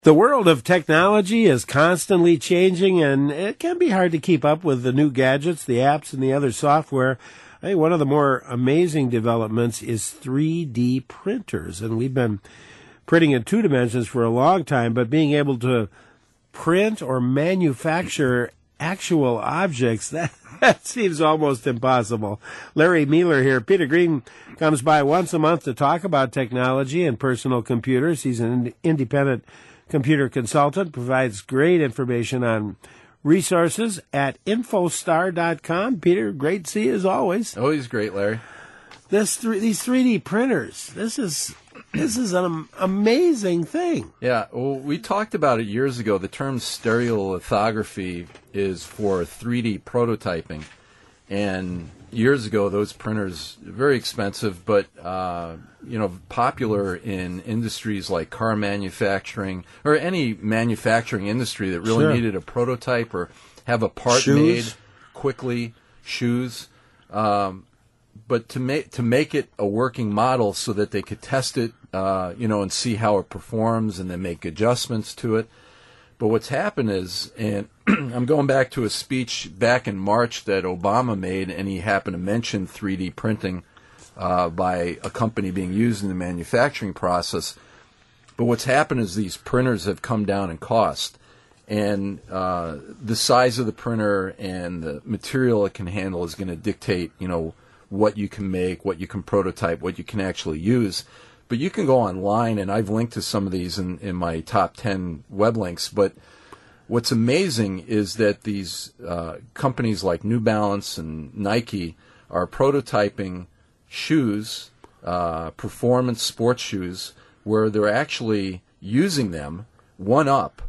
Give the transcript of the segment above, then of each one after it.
The world of technology is constantly changing, and it can be hard to keep up with the new gadgets, the apps, and the other software. I think one of the more amazing developments is 3D printers, and we've been printing in two dimensions for a long time, but being able to print or manufacture actual objects, that seems almost impossible. Larry Mueller here. Peter Green comes by once a month to talk about technology and personal computers. He's an independent computer consultant, provides great information on resources at infostar.com. Peter, great to see you as always. Always great, Larry. These 3D printers, this is an amazing thing. Yeah, well, we talked about it years ago. The term stereolithography is for 3D prototyping. And years ago, those printers, very expensive, but popular in industries like car manufacturing or any manufacturing industry that really needed a prototype or have a part made quickly. Shoes, but to make it a working model so that they could test it, and see how it performs, and then make adjustments to it. But what's happened is, and I'm going back to a speech back in March that Obama made, and he happened to mention 3D printing by a company being used in the manufacturing process. But what's happened is these printers have come down in cost. And the size of the printer and the material it can handle is going to dictate, what you can make, what you can prototype, what you can actually use. But you can go online, and I've linked to some of these in my top 10 web links. But what's amazing is that these companies like New Balance and Nike are prototyping shoes, performance sports shoes, where they're actually using them one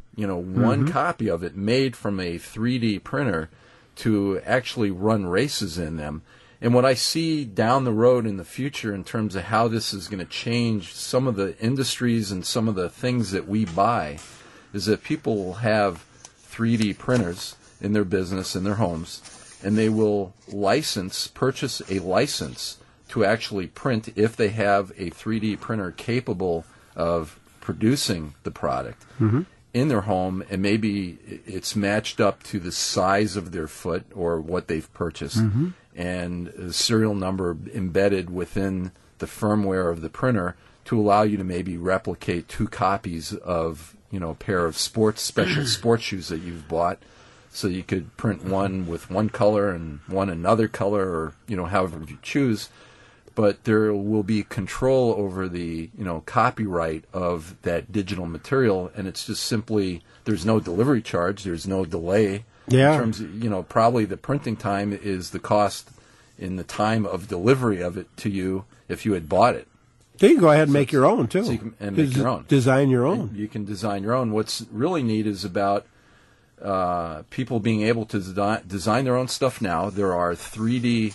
copy of it made from a 3D printer to actually run races in them. And what I see down the road in the future in terms of how this is going to change some of the industries and some of the things that we buy is that people will have 3D printers in their business, in their homes, and they will purchase a license to actually print if they have a 3D printer capable of producing the product in their home, and maybe it's matched up to the size of their foot or what they've purchased. And a serial number embedded within the firmware of the printer to allow you to maybe replicate two copies of, a pair of special sports shoes that you've bought. So you could print one with one color and one another color, or, however you choose. But there will be control over the, copyright of that digital material, and it's just simply, there's no delivery charge, there's no delay. Yeah. In terms of, probably the printing time is the cost in the time of delivery of it to you if you had bought it. So you can go ahead and make your own, too. So you can make your own. Design your own. You can design your own. What's really neat is about people being able to design their own stuff now. There are 3D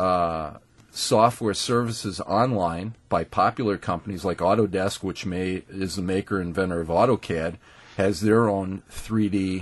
software services online by popular companies like Autodesk, which is the maker and inventor of AutoCAD, has their own 3D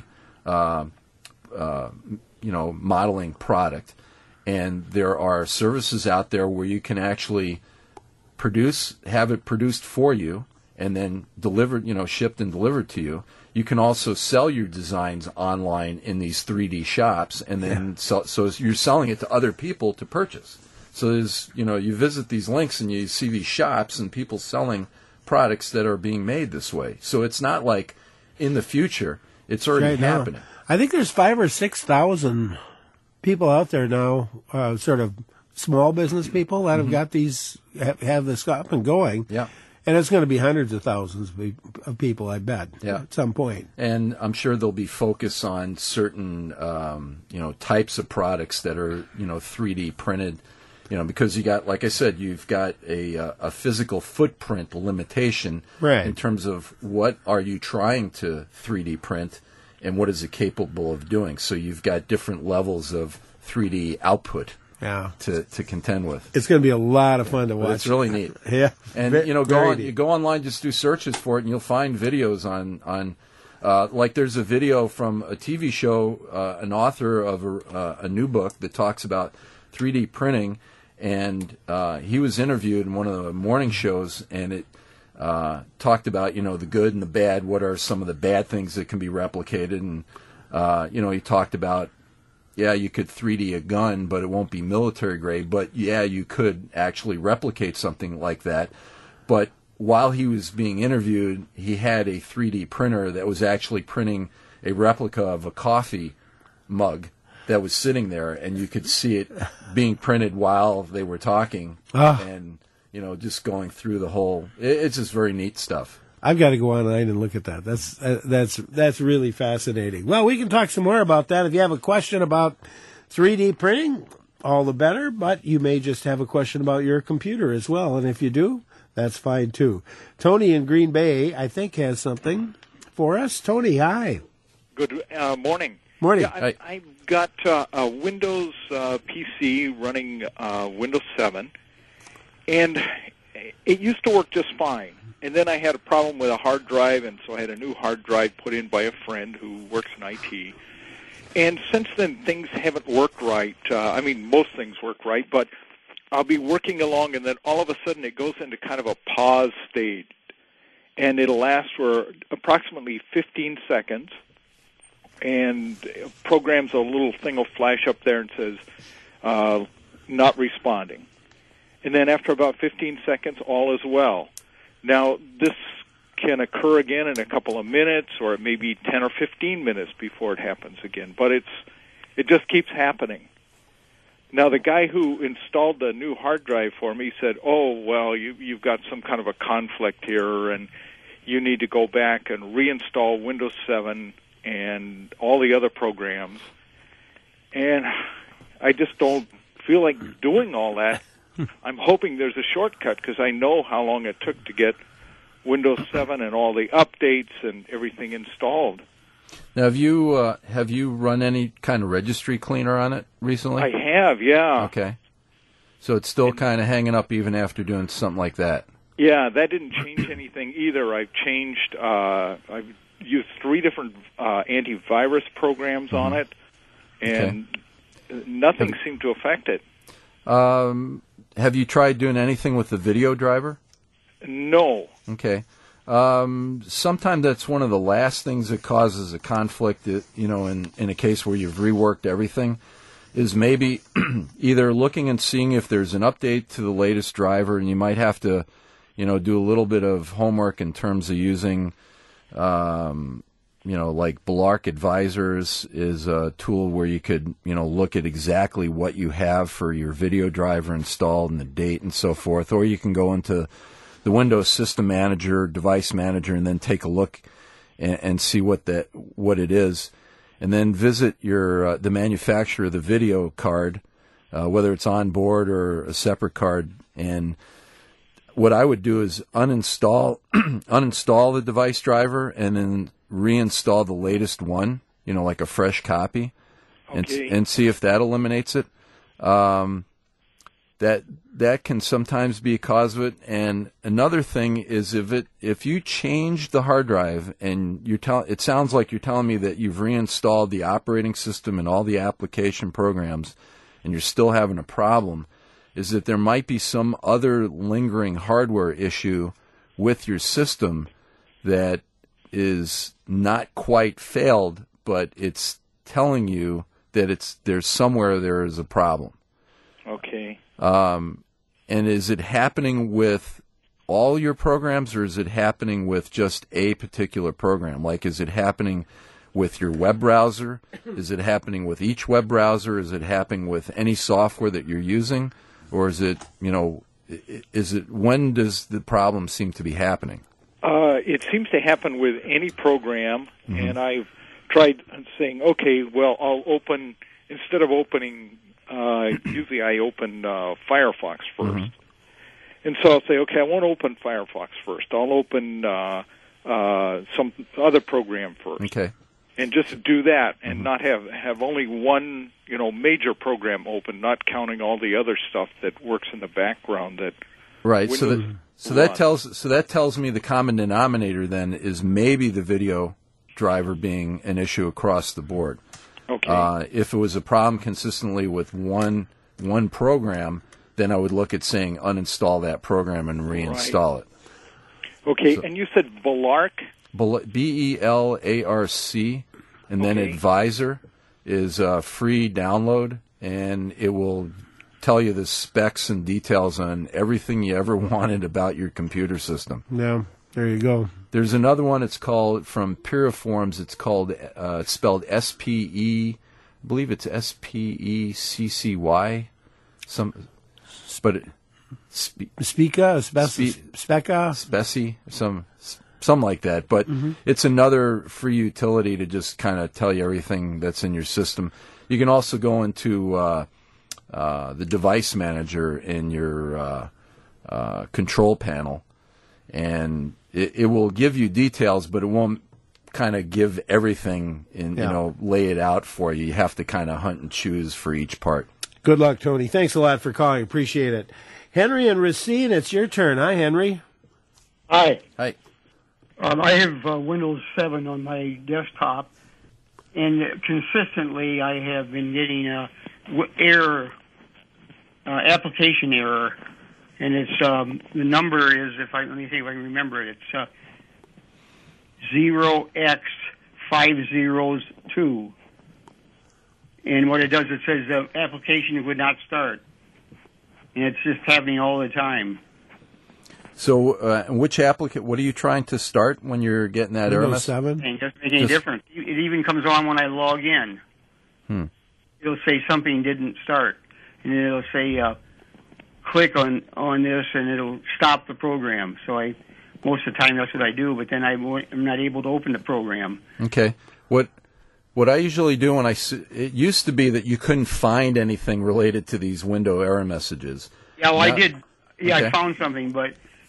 modeling product. And there are services out there where you can actually have it produced for you and then delivered, shipped and delivered to you. You can also sell your designs online in these 3D shops, and then so you're selling it to other people to purchase. So there's, you visit these links and you see these shops and people selling products that are being made this way. So it's not like in the future, it's already happening. I think there's 5,000 or 6,000 people out there now, sort of small business people that have got these, have this up and going. Yeah. And it's going to be hundreds of thousands of people, I bet, at some point. And I'm sure there'll be focus on certain, types of products that are, 3D printed, because you got, like I said, you've got a physical footprint limitation in terms of what are you trying to 3D print and what is it capable of doing. So you've got different levels of 3D output to contend with. It's going to be a lot of fun to watch. It's really neat. Yeah. And, you go online, just do searches for it, and you'll find videos on like there's a video from a TV show, an author of a new book that talks about 3D printing, and he was interviewed in one of the morning shows, and talked about, the good and the bad. What are some of the bad things that can be replicated? And, he talked about, you could 3D a gun, but it won't be military grade. But, you could actually replicate something like that. But while he was being interviewed, he had a 3D printer that was actually printing a replica of a coffee mug that was sitting there, and you could see it being printed while they were talking. And, just going through the whole, it's just very neat stuff. I've got to go online and look at that. That's really fascinating. Well, we can talk some more about that. If you have a question about 3D printing, all the better, but you may just have a question about your computer as well. And if you do, that's fine too. Tony in Green Bay, I think, has something for us. Tony, hi. Good morning. Morning. Yeah, I've got a Windows PC running Windows 7, and it used to work just fine. And then I had a problem with a hard drive, and so I had a new hard drive put in by a friend who works in IT. And since then, things haven't worked right. Most things work right, but I'll be working along, and then all of a sudden it goes into kind of a pause state, and it'll last for approximately 15 seconds, and programs, a little thing will flash up there and says, not responding. And then after about 15 seconds, all is well. Now, this can occur again in a couple of minutes, or it may be 10 or 15 minutes before it happens again, but it just keeps happening. Now, the guy who installed the new hard drive for me said, you've got some kind of a conflict here, and you need to go back and reinstall Windows 7 and all the other programs. And I just don't feel like doing all that. I'm hoping there's a shortcut, because I know how long it took to get Windows 7 and all the updates and everything installed. Now, have you run any kind of registry cleaner on it recently? I have, yeah. Okay. So it's still kind of hanging up even after doing something like that? Yeah, that didn't change anything either. I've used 3 different antivirus programs on it, and nothing seemed to affect it. Have you tried doing anything with the video driver? No. Okay. Sometimes that's one of the last things that causes a conflict, in a case where you've reworked everything, is maybe either looking and seeing if there's an update to the latest driver, and you might have to, do a little bit of homework in terms of using, like Belark Advisors is a tool where you could, look at exactly what you have for your video driver installed and the date and so forth, or you can go into the Windows System Manager, Device Manager, and then take a look and see what it is, and then visit the manufacturer of the video card, whether it's on board or a separate card. And what I would do is uninstall the device driver and then reinstall the latest one, like a fresh copy, and see if that eliminates it. That can sometimes be a cause of it. And another thing is if you change the hard drive and it sounds like you're telling me that you've reinstalled the operating system and all the application programs, and you're still having a problem, is that there might be some other lingering hardware issue with your system that is not quite failed, but it's telling you that there's somewhere there is a problem. Okay. And is it happening with all your programs, or is it happening with just a particular program? Like, is it happening with your web browser? Is it happening with each web browser? Is it happening with any software that you're using? Or is it, when does the problem seem to be happening? It seems to happen with any program, and I've tried saying, okay, well, I'll open, instead of opening, usually I open Firefox first. And so I'll say, okay, I won't open Firefox first. I'll open some other program first. Okay. And just do that, and not have only one, major program open, not counting all the other stuff that works in the background that right. So that tells me the common denominator then is maybe the video driver being an issue across the board. Okay. If it was a problem consistently with one program, then I would look at saying uninstall that program and reinstall it. Okay, so, and you said Belarc? BELARC, and then Advisor is a free download, and it will tell you the specs and details on everything you ever wanted about your computer system. Yeah, there you go. There's another one. It's called, from Piriforms, it's called, it's spelled SPE, I believe it's SPECCY, but Speci, something like that. But it's another free utility to just kind of tell you everything that's in your system. You can also go into the device manager in your control panel, and it will give you details, but it won't kind of give everything in, lay it out for you. You have to kind of hunt and choose for each part. Good luck, Tony. Thanks a lot for calling. Appreciate it. Henry and Racine, it's your turn. Hi, Henry. Hi. Hi. I have Windows 7 on my desktop, and consistently I have been getting error, application error, and it's the number is, let me see if I can remember it. It's 0x502, and what it does, it says the application would not start, and it's just happening all the time. So, which applicant? What are you trying to start when you're getting that error message? 7? It doesn't make any difference. It even comes on when I log in. It'll say something didn't start, and then it'll say click on this, and it'll stop the program. So most of the time that's what I do, but then I'm not able to open the program. Okay. What I usually do when it used to be that you couldn't find anything related to these window error messages. Yeah, well, I did. Yeah, okay. I found something, but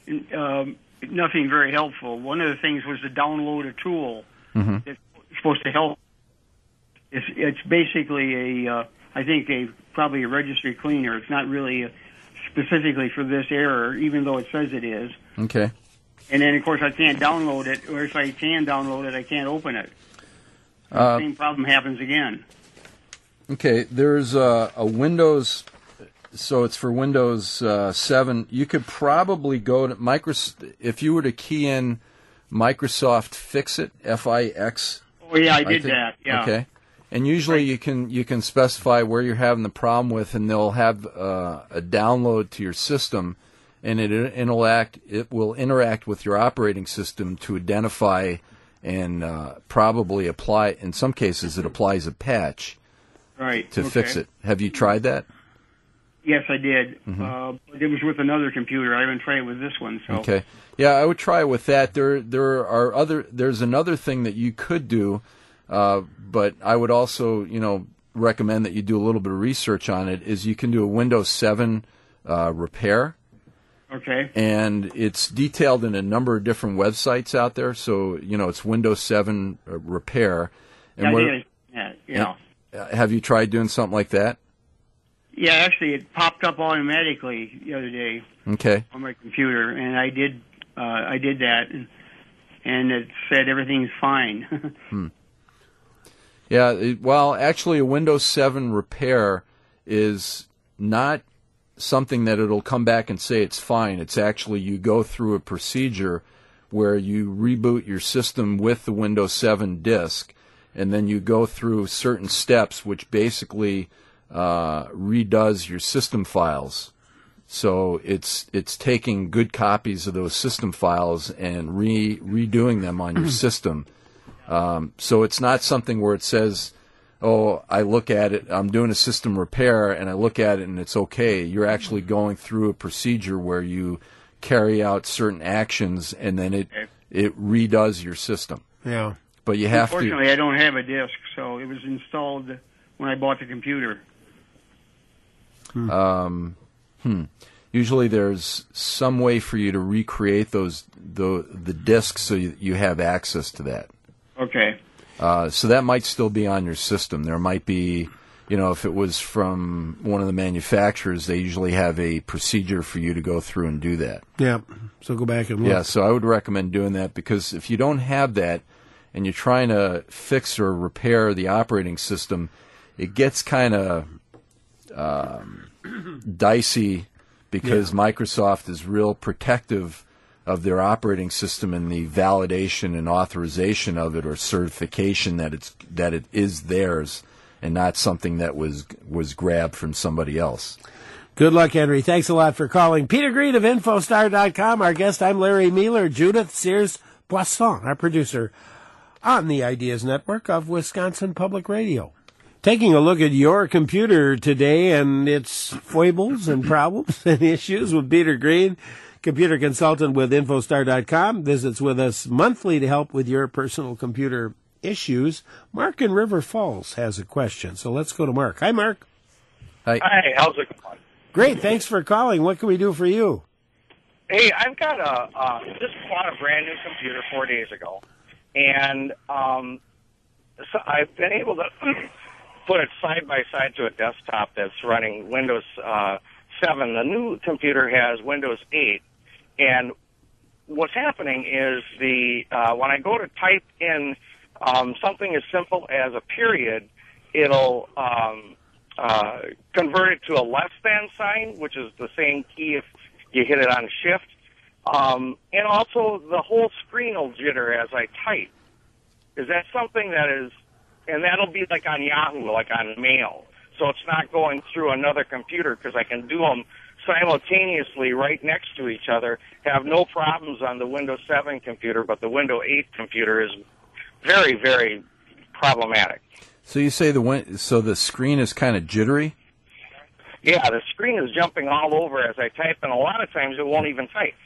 nothing very helpful. One of the things was to download a tool that's supposed to help. It's basically probably a registry cleaner. It's not really specifically for this error, even though it says it is. Okay. And then, of course, I can't download it, or if I can download it, I can't open it. The same problem happens again. Okay, there's a Windows, so it's for Windows 7. You could probably go to if you were to key in Microsoft Fixit, F-I-X. Oh, yeah, I did that, yeah. Okay. And usually you can specify where you're having the problem with, and they'll have a download to your system, and it will interact with your operating system to identify and probably apply. In some cases, it applies a patch to fix it. Have you tried that? Yes, I did. It was with another computer. I haven't tried it with this one. So. Okay. Yeah, I would try it with that. There's another thing that you could do. But I would also, recommend that you do a little bit of research on it, is you can do a Windows 7 repair. Okay. And it's detailed in a number of different websites out there. So, it's Windows 7 repair. And have you tried doing something like that? Yeah, actually, it popped up automatically the other day. Okay. On my computer, and I did that, and it said everything's fine. Yeah, well, actually, a Windows 7 repair is not something that it'll come back and say it's fine. It's actually you go through a procedure where you reboot your system with the Windows 7 disk, and then you go through certain steps which basically redoes your system files. So it's taking good copies of those system files and redoing them on your system. So it's not something where it says, oh, I look at it, I'm doing a system repair, and I look at it and it's okay. You're actually going through a procedure where you carry out certain actions, and then it redoes your system. Yeah. But you have Unfortunately, I don't have a disk, so it was installed when I bought the computer. Usually there's some way for you to recreate the disks so you have access to that. Okay. So that might still be on your system. There might be, if it was from one of the manufacturers, they usually have a procedure for you to go through and do that. Yeah. So go back and look. Yeah, so I would recommend doing that, because if you don't have that and you're trying to fix or repair the operating system, it gets kind of dicey, because Microsoft is real protective of their operating system and the validation and authorization of it, or certification that it is theirs and not something that was grabbed from somebody else. Good luck, Henry. Thanks a lot for calling. Peter Green of Infostar.com. Our guest, I'm Larry Mueller. Judith Sears-Poisson, our producer on the Ideas Network of Wisconsin Public Radio. Taking a look at your computer today and its foibles and problems and issues with Peter Green, computer consultant with Infostar.com, visits with us monthly to help with your personal computer issues. Mark in River Falls has a question, so let's go to Mark. Hi, Mark. Hi. Hi, how's it going? Great, thanks for calling. What can we do for you? Hey, I've got just bought a brand new computer 4 days ago, and so I've been able to put it side by side to a desktop that's running Windows 7. The new computer has Windows 8, and what's happening is when I go to type in something as simple as a period, it'll convert it to a less than sign, which is the same key if you hit it on Shift. And also the whole screen will jitter as I type. Is that something that is, and that'll be like on Yahoo, like on Mail. So it's not going through another computer because I can do them simultaneously right next to each other, have no problems on the Windows 7 computer, but the Windows 8 computer is very, very problematic. So you say the screen is kind of jittery? Yeah, the screen is jumping all over as I type, and a lot of times it won't even type.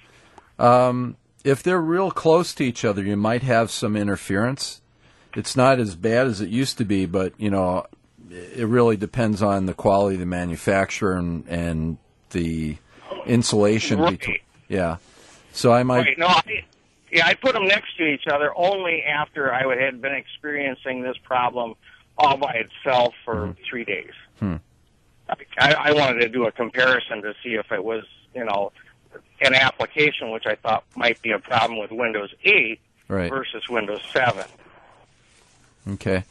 If they're real close to each other, you might have some interference. It's not as bad as it used to be, but, it really depends on the quality of the manufacturer and the insulation. Right. Yeah. So I might... Right. No, I put them next to each other only after I had been experiencing this problem all by itself for 3 days. I wanted to do a comparison to see if it was, an application which I thought might be a problem with Windows 8 versus Windows 7. Okay.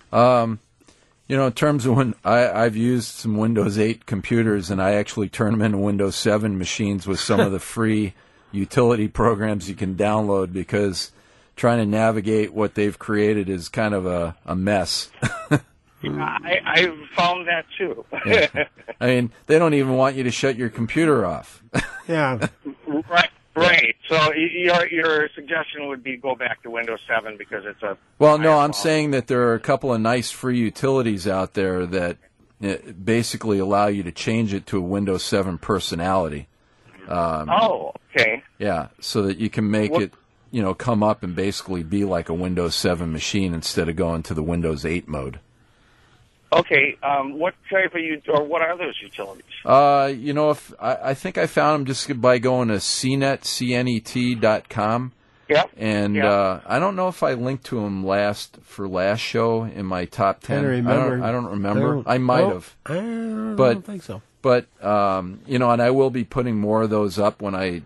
In terms of when I've used some Windows 8 computers, and I actually turn them into Windows 7 machines with some of the free utility programs you can download, because trying to navigate what they've created is kind of a mess. I found that too. Yeah. I mean, they don't even want you to shut your computer off. Yeah. Right. So your suggestion would be go back to Windows 7 because it's a... Well, no, I'm saying that there are a couple of nice free utilities out there that basically allow you to change it to a Windows 7 personality. Okay. Yeah, so that you can make it, come up and basically be like a Windows 7 machine instead of going to the Windows 8 mode. Okay, what type of what are those utilities? I think I found them just by going to cnet.com. Yep. And I don't know if I linked to them last show in my top 10. I don't remember. I might have. I don't think so. But and I will be putting more of those up when I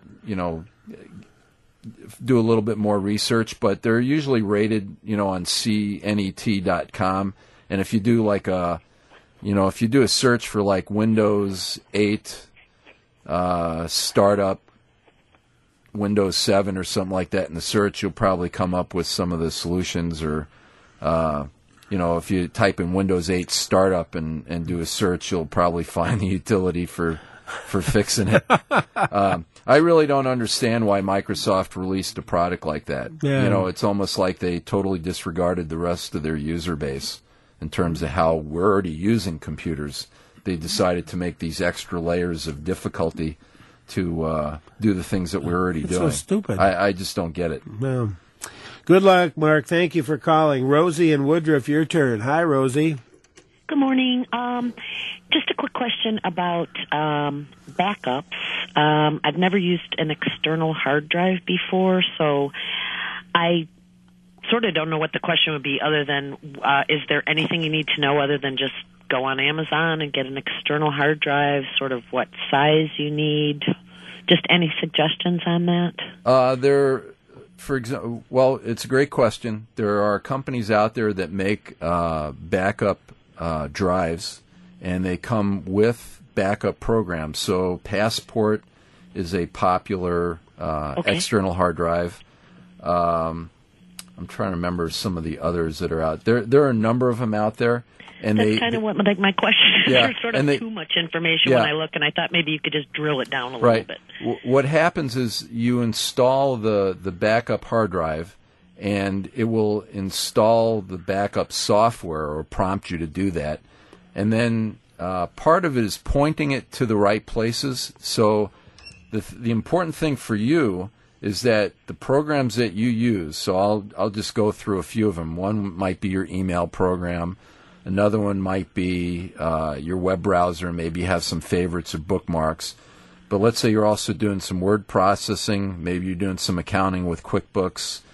do a little bit more research. But they're usually rated on cnet.com. And if you do if you do a search for like Windows 8 startup, Windows 7 or something like that in the search, you'll probably come up with some of the solutions. Or, if you type in Windows 8 startup and do a search, you'll probably find the utility for fixing it. I really don't understand why Microsoft released a product like that. Yeah. It's almost like they totally disregarded the rest of their user base. In terms of how we're already using computers, they decided to make these extra layers of difficulty to do the things that we're already doing. So stupid. I just don't get it. No. Good luck, Mark. Thank you for calling. Rosie and Woodruff, your turn. Hi, Rosie. Good morning. Just a quick question about backups. I've never used an external hard drive before, so I sort of don't know what the question would be other than is there anything you need to know other than just go on Amazon and get an external hard drive, sort of what size you need? Just any suggestions on that? For example, well, it's a great question. There are companies out there that make backup drives, and they come with backup programs. So Passport is a popular external hard drive. I'm trying to remember some of the others that are out there. There are a number of them out there. And that's kind of what my question is. Yeah, There's sort of too much information when I look, and I thought maybe you could just drill it down a little bit. What happens is you install the backup hard drive, and it will install the backup software or prompt you to do that. And then part of it is pointing it to the right places. So the important thing for you is that the programs that you use, so I'll just go through a few of them. One might be your email program. Another one might be your web browser. Maybe you have some favorites or bookmarks. But let's say you're also doing some word processing. Maybe you're doing some accounting with QuickBooks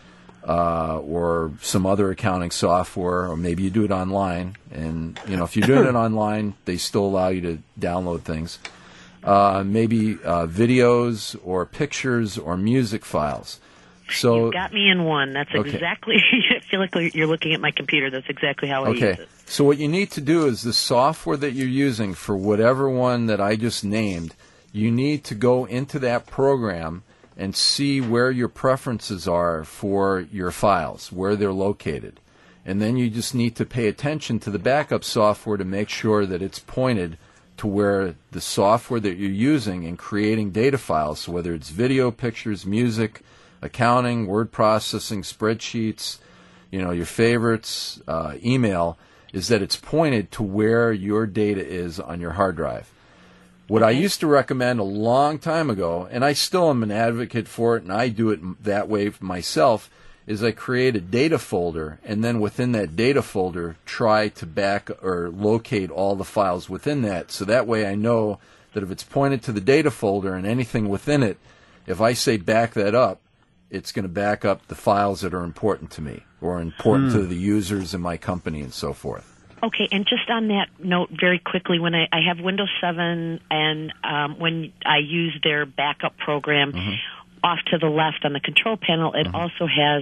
or some other accounting software. Or maybe you do it online. And, if you're doing it online, they still allow you to download things. Maybe videos or pictures or music files. So you got me in one. That's exactly. I feel like you're looking at my computer. That's exactly how I use it. So what you need to do is the software that you're using for whatever one that I just named, you need to go into that program and see where your preferences are for your files, where they're located. And then you just need to pay attention to the backup software to make sure that it's pointed to where the software that you're using in creating data files, so whether it's video, pictures, music, accounting, word processing, spreadsheets, your favorites, email, is that it's pointed to where your data is on your hard drive. What I used to recommend a long time ago, and I still am an advocate for it, and I do it that way myself, is I create a data folder, and then within that data folder, try to back or locate all the files within that. So that way I know that if it's pointed to the data folder and anything within it, if I say back that up, it's going to back up the files that are important to me or important to the users in my company and so forth. Okay, and just on that note, very quickly, when I have Windows 7 and when I use their backup program, off to the left on the control panel, it also has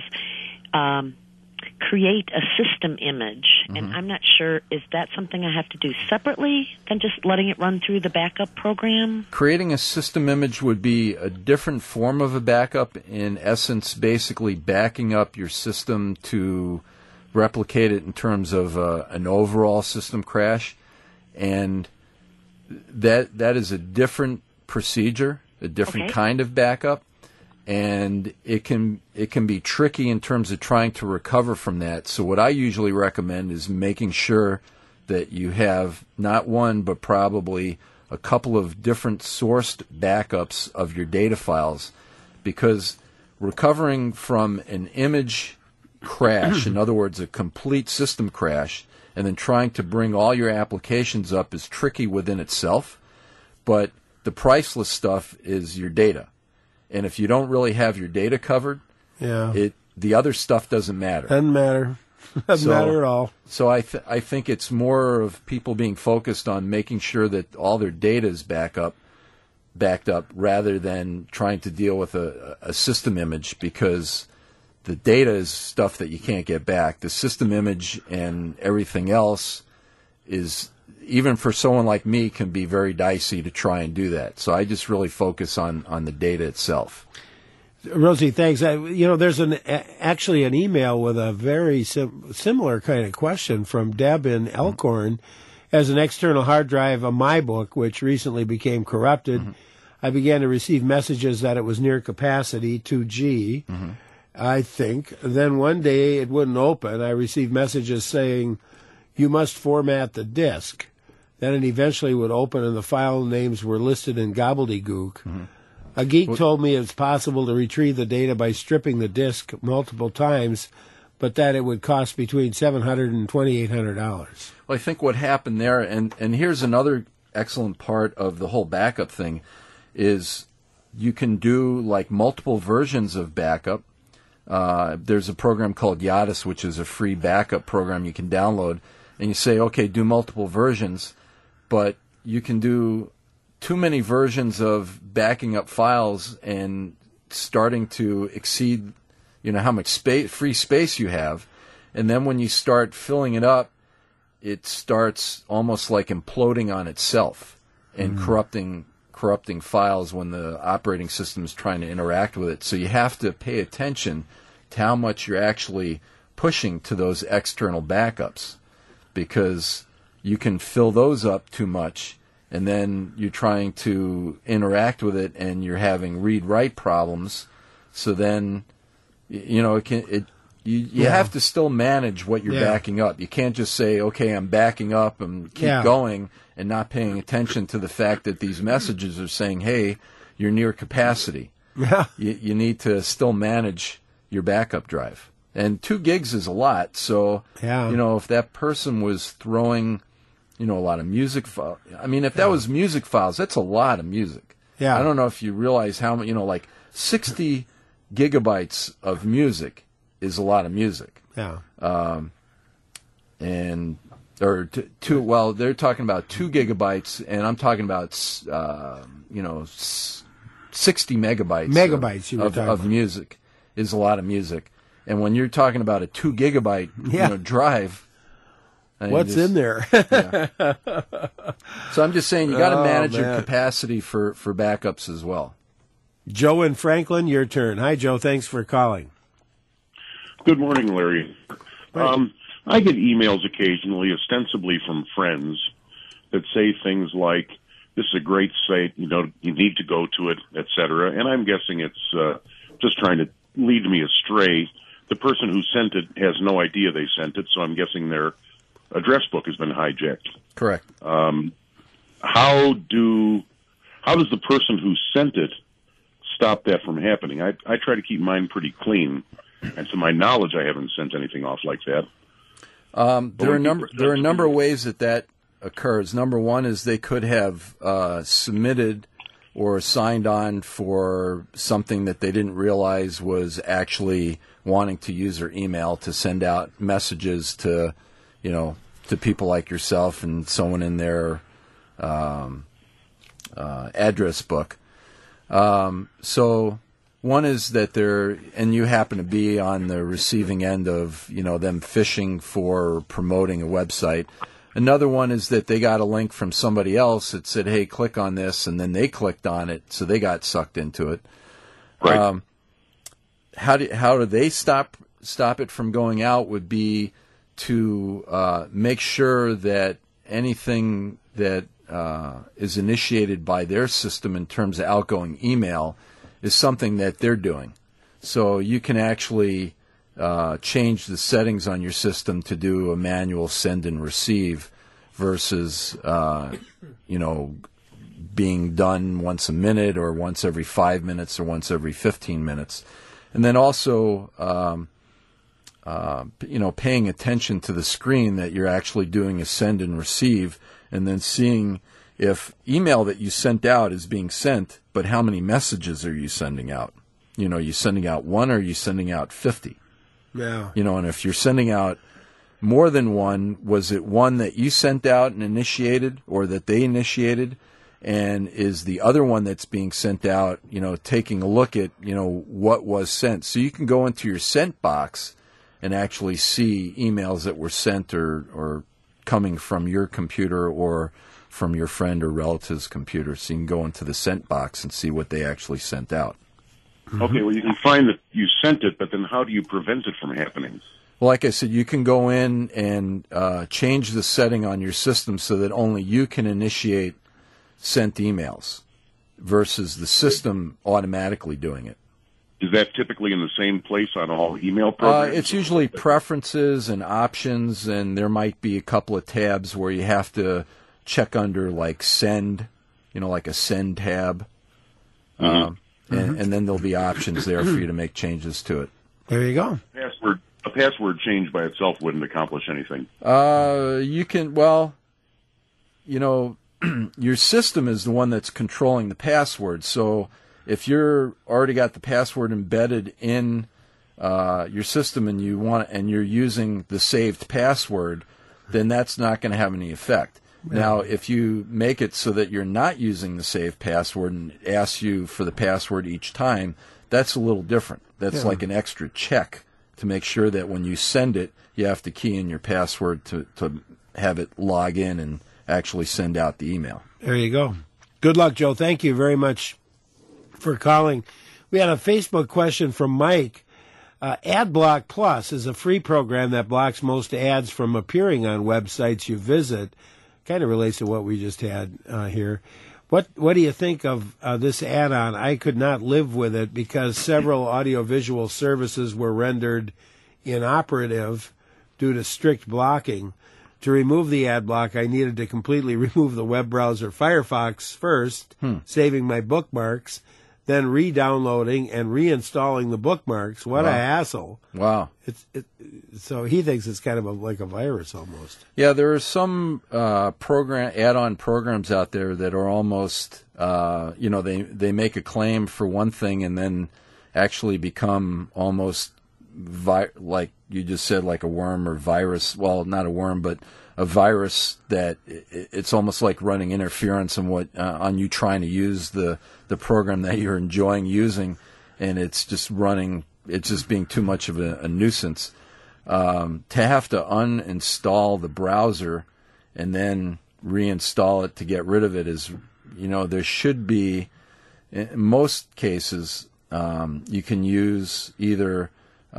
create a system image. And I'm not sure, is that something I have to do separately than just letting it run through the backup program? Creating a system image would be a different form of a backup. In essence, basically backing up your system to replicate it in terms of an overall system crash. And that is a different procedure, a different kind of backup. And it can be tricky in terms of trying to recover from that. So what I usually recommend is making sure that you have not one, but probably a couple of different sourced backups of your data files, because recovering from an image crash, in other words, a complete system crash, and then trying to bring all your applications up is tricky within itself. But the priceless stuff is your data. And if you don't really have your data covered, the other stuff doesn't matter. Doesn't matter. Doesn't matter at all. So I think it's more of people being focused on making sure that all their data is backed up, rather than trying to deal with a system image, because the data is stuff that you can't get back. The system image and everything else is, even for someone like me, can be very dicey to try and do that. So I just really focus on the data itself. Rosie, thanks. There's actually an email with a very similar kind of question from Deb in Elkhorn. As an external hard drive of my book, which recently became corrupted, I began to receive messages that it was near capacity, 2G, I think. Then one day it wouldn't open. I received messages saying, you must format the disk. Then it eventually would open, and the file names were listed in gobbledygook. A geek told me it's possible to retrieve the data by stripping the disk multiple times, but that it would cost between $700 and $2,800. Well, I think what happened there, and here's another excellent part of the whole backup thing, is you can do like multiple versions of backup. There's a program called Yadis, which is a free backup program you can download, and you say, okay, do multiple versions, but you can do too many versions of backing up files and starting to exceed, how much free space you have. And then when you start filling it up, it starts almost like imploding on itself and corrupting corrupting files when the operating system is trying to interact with it. So you have to pay attention to how much you're actually pushing to those external backups, because you can fill those up too much, and then you're trying to interact with it and you're having read-write problems. So then, you have to still manage what you're backing up. You can't just say, okay, I'm backing up and keep going and not paying attention to the fact that these messages are saying, hey, you're near capacity. Yeah. You need to still manage your backup drive. And 2 gigs is a lot. So, if that person was throwing, a lot of music files. I mean, if that was music files, that's a lot of music. Yeah. I don't know if you realize how much, like 60 gigabytes of music is a lot of music. Yeah. They're talking about 2 gigabytes, and I'm talking about, 60 megabytes. Megabytes of music is a lot of music. And when you're talking about a 2 gigabyte drive, what's in there? So I'm just saying you got to manage your capacity for backups as well. Joe in Franklin, your turn. Hi, Joe. Thanks for calling. Good morning, Larry. I get emails occasionally, ostensibly from friends, that say things like, "This is a great site, you need to go to it," etc. And I'm guessing it's just trying to lead me astray. The person who sent it has no idea they sent it, so I'm guessing their address book has been hijacked. Correct. How does the person who sent it stop that from happening? I try to keep mine pretty clean, and to my knowledge, I haven't sent anything off like that. There are a number of ways that occurs. Number one is they could have submitted or signed on for something that they didn't realize was actually wanting to use their email to send out messages to, to people like yourself and someone in their address book. So one is that and you happen to be on the receiving end of, them phishing for promoting a website. Another one is that they got a link from somebody else that said, hey, click on this, and then they clicked on it, so they got sucked into it. Right. How do they stop it from going out would be to make sure that anything that is initiated by their system in terms of outgoing email is something that they're doing. So you can actually change the settings on your system to do a manual send and receive versus, being done once a minute or once every 5 minutes or once every 15 minutes. And then also, paying attention to the screen that you're actually doing a send and receive, and then seeing if email that you sent out is being sent, but how many messages are you sending out? Are you sending out 1 or are you sending out 50? Yeah. And if you're sending out more than 1, was it 1 that you sent out and initiated or that they initiated? And is the other one that's being sent out, taking a look at, what was sent? So you can go into your sent box and actually see emails that were sent or coming from your computer or from your friend or relative's computer. So you can go into the sent box and see what they actually sent out. Okay, well, you can find that you sent it, but then how do you prevent it from happening? Well, like I said, you can go in and change the setting on your system so that only you can initiate sent emails versus the system automatically doing it. Is that typically in the same place on all email programs? It's usually preferences and options, and there might be a couple of tabs where you have to check under, like send, like a send tab. And then there'll be options there for you to make changes to it. There you go. A password change by itself wouldn't accomplish anything. You can, your system is the one that's controlling the password. So if you're already got the password embedded in your system and you're using the saved password, then that's not going to have any effect. Now, if you make it so that you're not using the saved password and it asks you for the password each time, that's a little different. That's like an extra check to make sure that when you send it, you have to key in your password to have it log in and actually send out the email. There you go. Good luck, Joe. Thank you very much for calling. We had a Facebook question from Mike. AdBlock Plus is a free program that blocks most ads from appearing on websites you visit. Kind of relates to what we just had here. What do you think of this add-on? I could not live with it because several audiovisual services were rendered inoperative due to strict blocking. To remove the ad block, I needed to completely remove the web browser Firefox first, saving my bookmarks, then re-downloading and reinstalling the bookmarks. What a hassle. Wow. So he thinks it's kind of like a virus almost. Yeah, there are some add-on programs out there that are almost, they make a claim for one thing and then actually become almost like you just said, like a worm or virus. Well, not a worm, but a virus that it's almost like running interference on you trying to use the program that you're enjoying using, and it's just being too much of a nuisance. To have to uninstall the browser and then reinstall it to get rid of it is, there should be, in most cases, you can use either,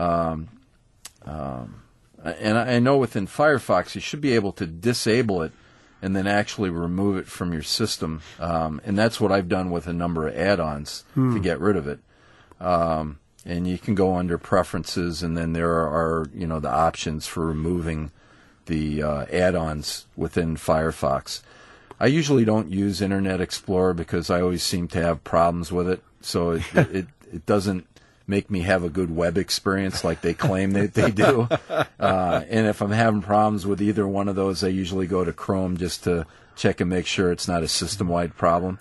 and I know within Firefox you should be able to disable it and then actually remove it from your system. And that's what I've done with a number of add-ons to get rid of it. And you can go under preferences, and then there are the options for removing the add-ons within Firefox. I usually don't use Internet Explorer because I always seem to have problems with it, so it doesn't make me have a good web experience like they claim that they do. And if I'm having problems with either one of those, I usually go to Chrome just to check and make sure it's not a system-wide problem.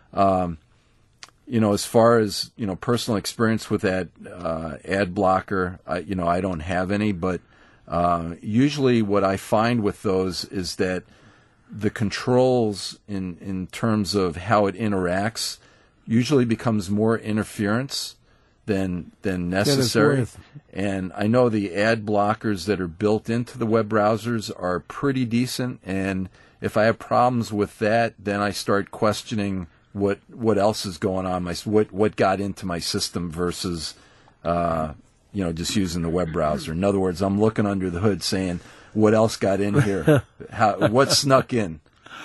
As far as, personal experience with that ad blocker, I don't have any, but usually what I find with those is that the controls in terms of how it interacts usually becomes more interference than necessary. And I know the ad blockers that are built into the web browsers are pretty decent, and if I have problems with that, then I start questioning what else is going on, what got into my system versus just using the web browser. In other words, I'm looking under the hood saying, what else got in here? What snuck in?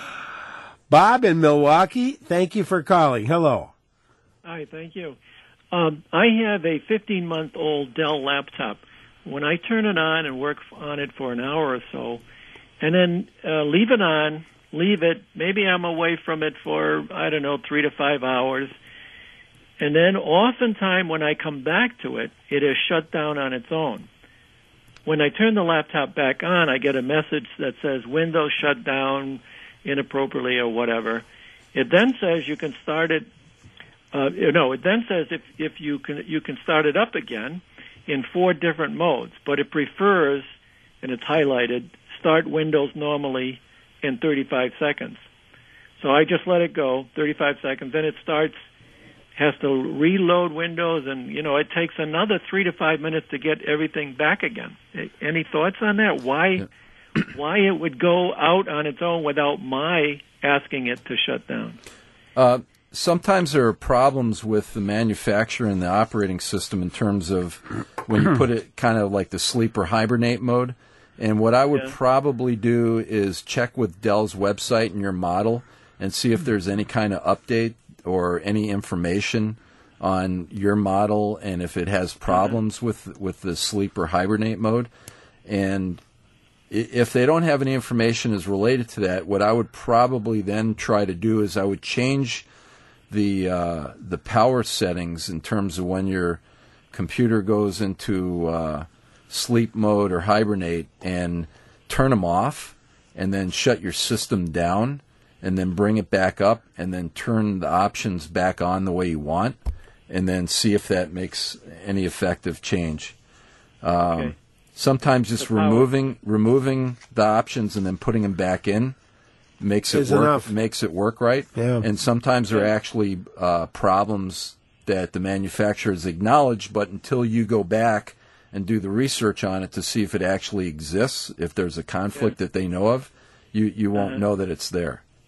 Bob in Milwaukee, thank you for calling. Hello. Hi, thank you. I have a 15-month-old Dell laptop. When I turn it on and work on it for an hour or so, and then leave it on, leave it, maybe I'm away from it for, 3 to 5 hours, and then oftentimes when I come back to it, it is shut down on its own. When I turn the laptop back on, I get a message that says Windows shut down inappropriately or whatever. It then says you can start it. It then says if you can start it up again in 4 different modes, but it prefers, and it's highlighted, start Windows normally in 35 seconds. So I just let it go, 35 seconds, then it has to reload Windows, and it takes another 3 to 5 minutes to get everything back again. Any thoughts on that? Why it would go out on its own without my asking it to shut down? Sometimes there are problems with the manufacturer and the operating system in terms of when you put it kind of like the sleep or hibernate mode. And what I would probably do is check with Dell's website and your model and see if there's any kind of update or any information on your model and if it has problems with the sleep or hibernate mode. And if they don't have any information as related to that, what I would probably then try to do is I would change the power settings in terms of when your computer goes into sleep mode or hibernate, and turn them off, and then shut your system down, and then bring it back up, and then turn the options back on the way you want, and then see if that makes any effective change. Sometimes just removing the options and then putting them back in makes it work right. Yeah. And sometimes there are actually problems that the manufacturers acknowledge, but until you go back and do the research on it to see if it actually exists, if there's a conflict that they know of, you won't know that it's there.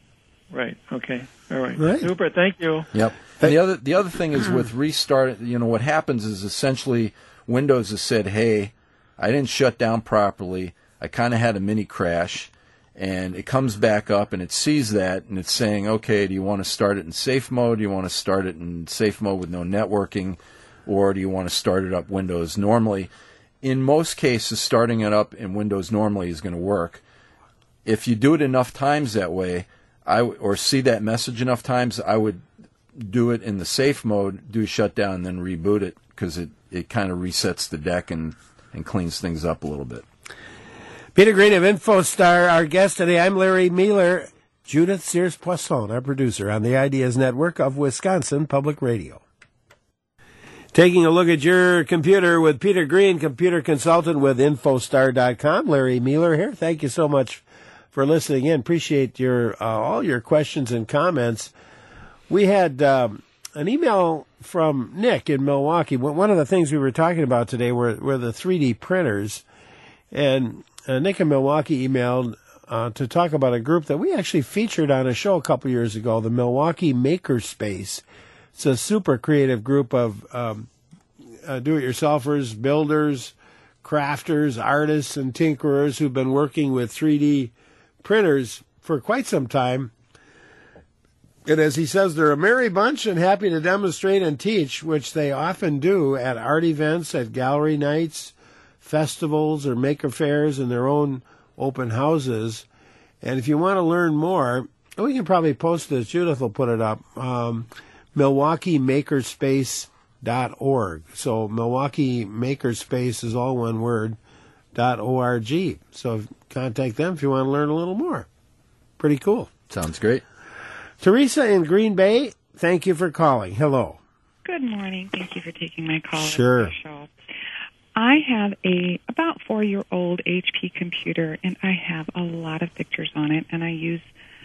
Right. Okay. All right. Super. Thank you. Yep. And the other thing is with restart. What happens is essentially Windows has said, "Hey, I didn't shut down properly. I kind of had a mini crash," and it comes back up and it sees that and it's saying, "Okay, do you want to start it in safe mode? Do you want to start it in safe mode with no networking, or do you want to start it up Windows normally?" In most cases, starting it up in Windows normally is going to work. If you do it enough times that way, or see that message enough times, I would do it in the safe mode, do a shutdown, and then reboot it, because it kind of resets the deck and cleans things up a little bit. Peter Green of InfoStar, our guest today. I'm Larry Mueller. Judith Sears-Poisson, our producer on the Ideas Network of Wisconsin Public Radio. Taking a look at your computer with Peter Green, computer consultant with InfoStar.com. Larry Mueller here. Thank you so much for listening in. Appreciate all your questions and comments. We had an email from Nick in Milwaukee. One of the things we were talking about today were the 3D printers. And Nick in Milwaukee emailed to talk about a group that we actually featured on a show a couple years ago, the Milwaukee Makerspace. It's a super creative group of do-it-yourselfers, builders, crafters, artists, and tinkerers who've been working with 3D printers for quite some time. And as he says, they're a merry bunch and happy to demonstrate and teach, which they often do at art events, at gallery nights, festivals, or maker fairs, in their own open houses. And if you want to learn more, we can probably post this. Judith will put it up. MilwaukeeMakerspace.org. So Milwaukee Makerspace is all one word, .org. So contact them if you want to learn a little more. Pretty cool. Sounds great. Teresa in Green Bay, thank you for calling. Hello. Good morning. Thank you for taking my call. Sure. I have a about 4-year-old HP computer, and I have a lot of pictures on it, and I use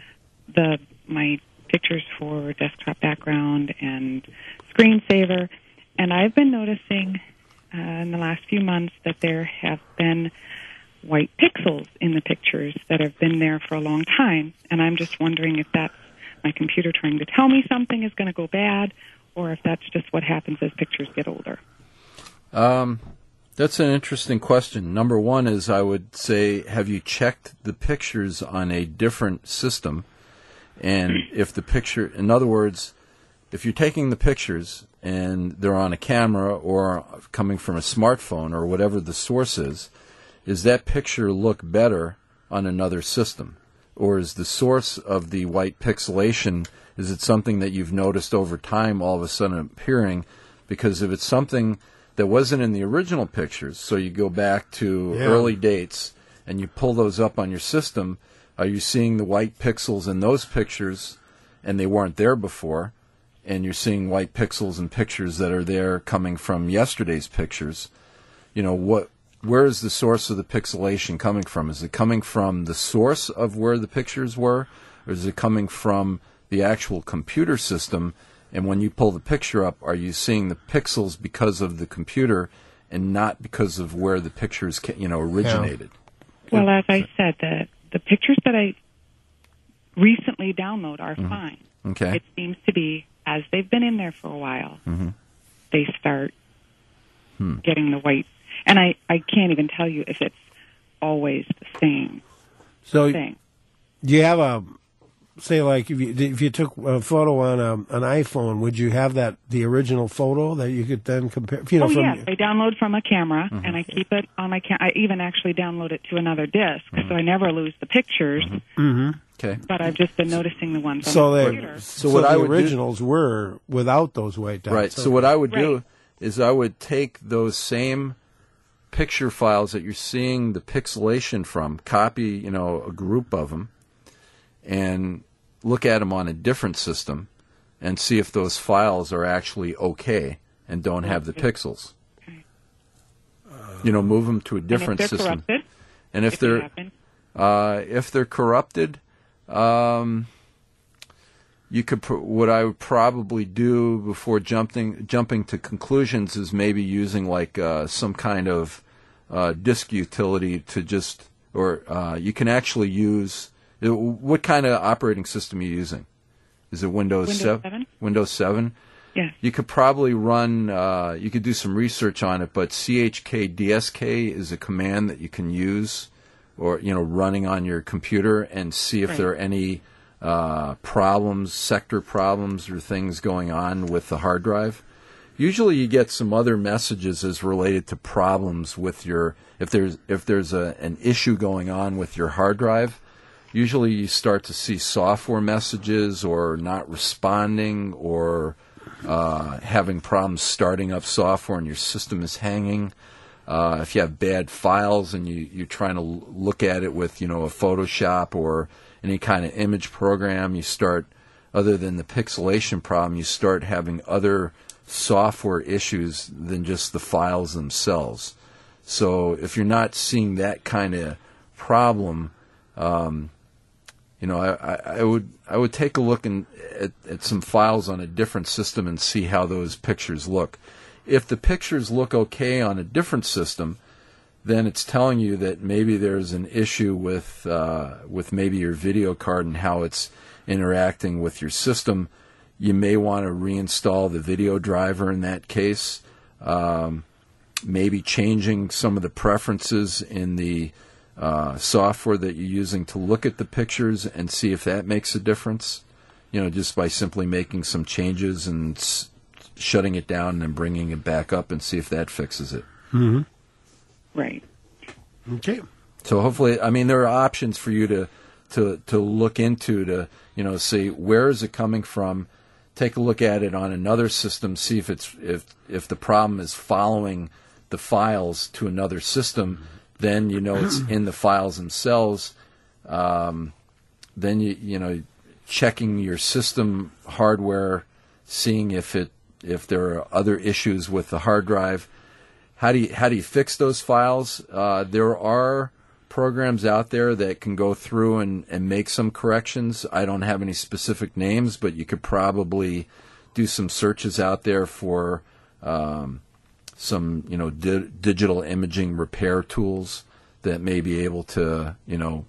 my pictures for desktop background and screensaver. And I've been noticing in the last few months that there have been white pixels in the pictures that have been there for a long time. And I'm just wondering if that's my computer trying to tell me something is going to go bad, or if that's just what happens as pictures get older. That's an interesting question. Number one is, I would say, have you checked the pictures on a different system? And if the picture, in other words, if you're taking the pictures and they're on a camera or coming from a smartphone or whatever the source is that picture look better on another system? Or is the source of the white pixelation, is it something that you've noticed over time all of a sudden appearing? Because if it's something that wasn't in the original pictures, so you go back to early dates and you pull those up on your system, are you seeing the white pixels in those pictures and they weren't there before? And you're seeing white pixels in pictures that are there coming from yesterday's pictures. Where is the source of the pixelation coming from? Is it coming from the source of where the pictures were, or is it coming from the actual computer system? And when you pull the picture up, are you seeing the pixels because of the computer and not because of where the pictures originated? Well, as I said, the pictures that I recently download are fine. Okay. It seems to be, as they've been in there for a while, they start getting the white. And I can't even tell you if it's always the same thing. Do you have if you took a photo on an iPhone, would you have the original photo that you could then compare? Yes. I download from a camera, and I keep it on my I even actually download it to another disk, so I never lose the pictures. Okay. But I've just been noticing the ones on the computer. So what the originals were without those white dots. Right. So what I would do is I would take those same picture files that you're seeing the pixelation from, copy, a group of them, and look at them on a different system and see if those files are actually okay and don't have the pixels. Move them to a different system. Corrupted, and if they're corrupted, you could. What I would probably do before jumping to conclusions is maybe using some kind of disk utility to just, or you can actually use What kind of operating system are you using? Is it Windows 7? Windows 7? Yes. You could probably run, you could do some research on it, but chkdsk is a command that you can use, or, running on your computer, and see if there are any problems, sector problems, or things going on with the hard drive. Usually you get some other messages as related to problems with if there's an issue going on with your hard drive. Usually you start to see software messages, or not responding, or having problems starting up software and your system is hanging. If you have bad files and you're trying to look at it with, a Photoshop or any kind of image program, you start, other than the pixelation problem, you start having other software issues than just the files themselves. So if you're not seeing that kind of problem, I would take a look at some files on a different system and see how those pictures look. If the pictures look okay on a different system, then it's telling you that maybe there's an issue with maybe your video card and how it's interacting with your system. You may want to reinstall the video driver in that case. Maybe changing some of the preferences in the software that you're using to look at the pictures and see if that makes a difference. Just by simply making some changes and shutting it down and then bringing it back up and see if that fixes it. Mm-hmm. Right. Okay. So hopefully, there are options for you to look into to see where is it coming from. Take a look at it on another system. See if if the problem is following the files to another system. Then it's in the files themselves. Then checking your system hardware, seeing if there are other issues with the hard drive. How do you fix those files? There are programs out there that can go through and make some corrections. I don't have any specific names, but you could probably do some searches out there for some digital imaging repair tools that may be able to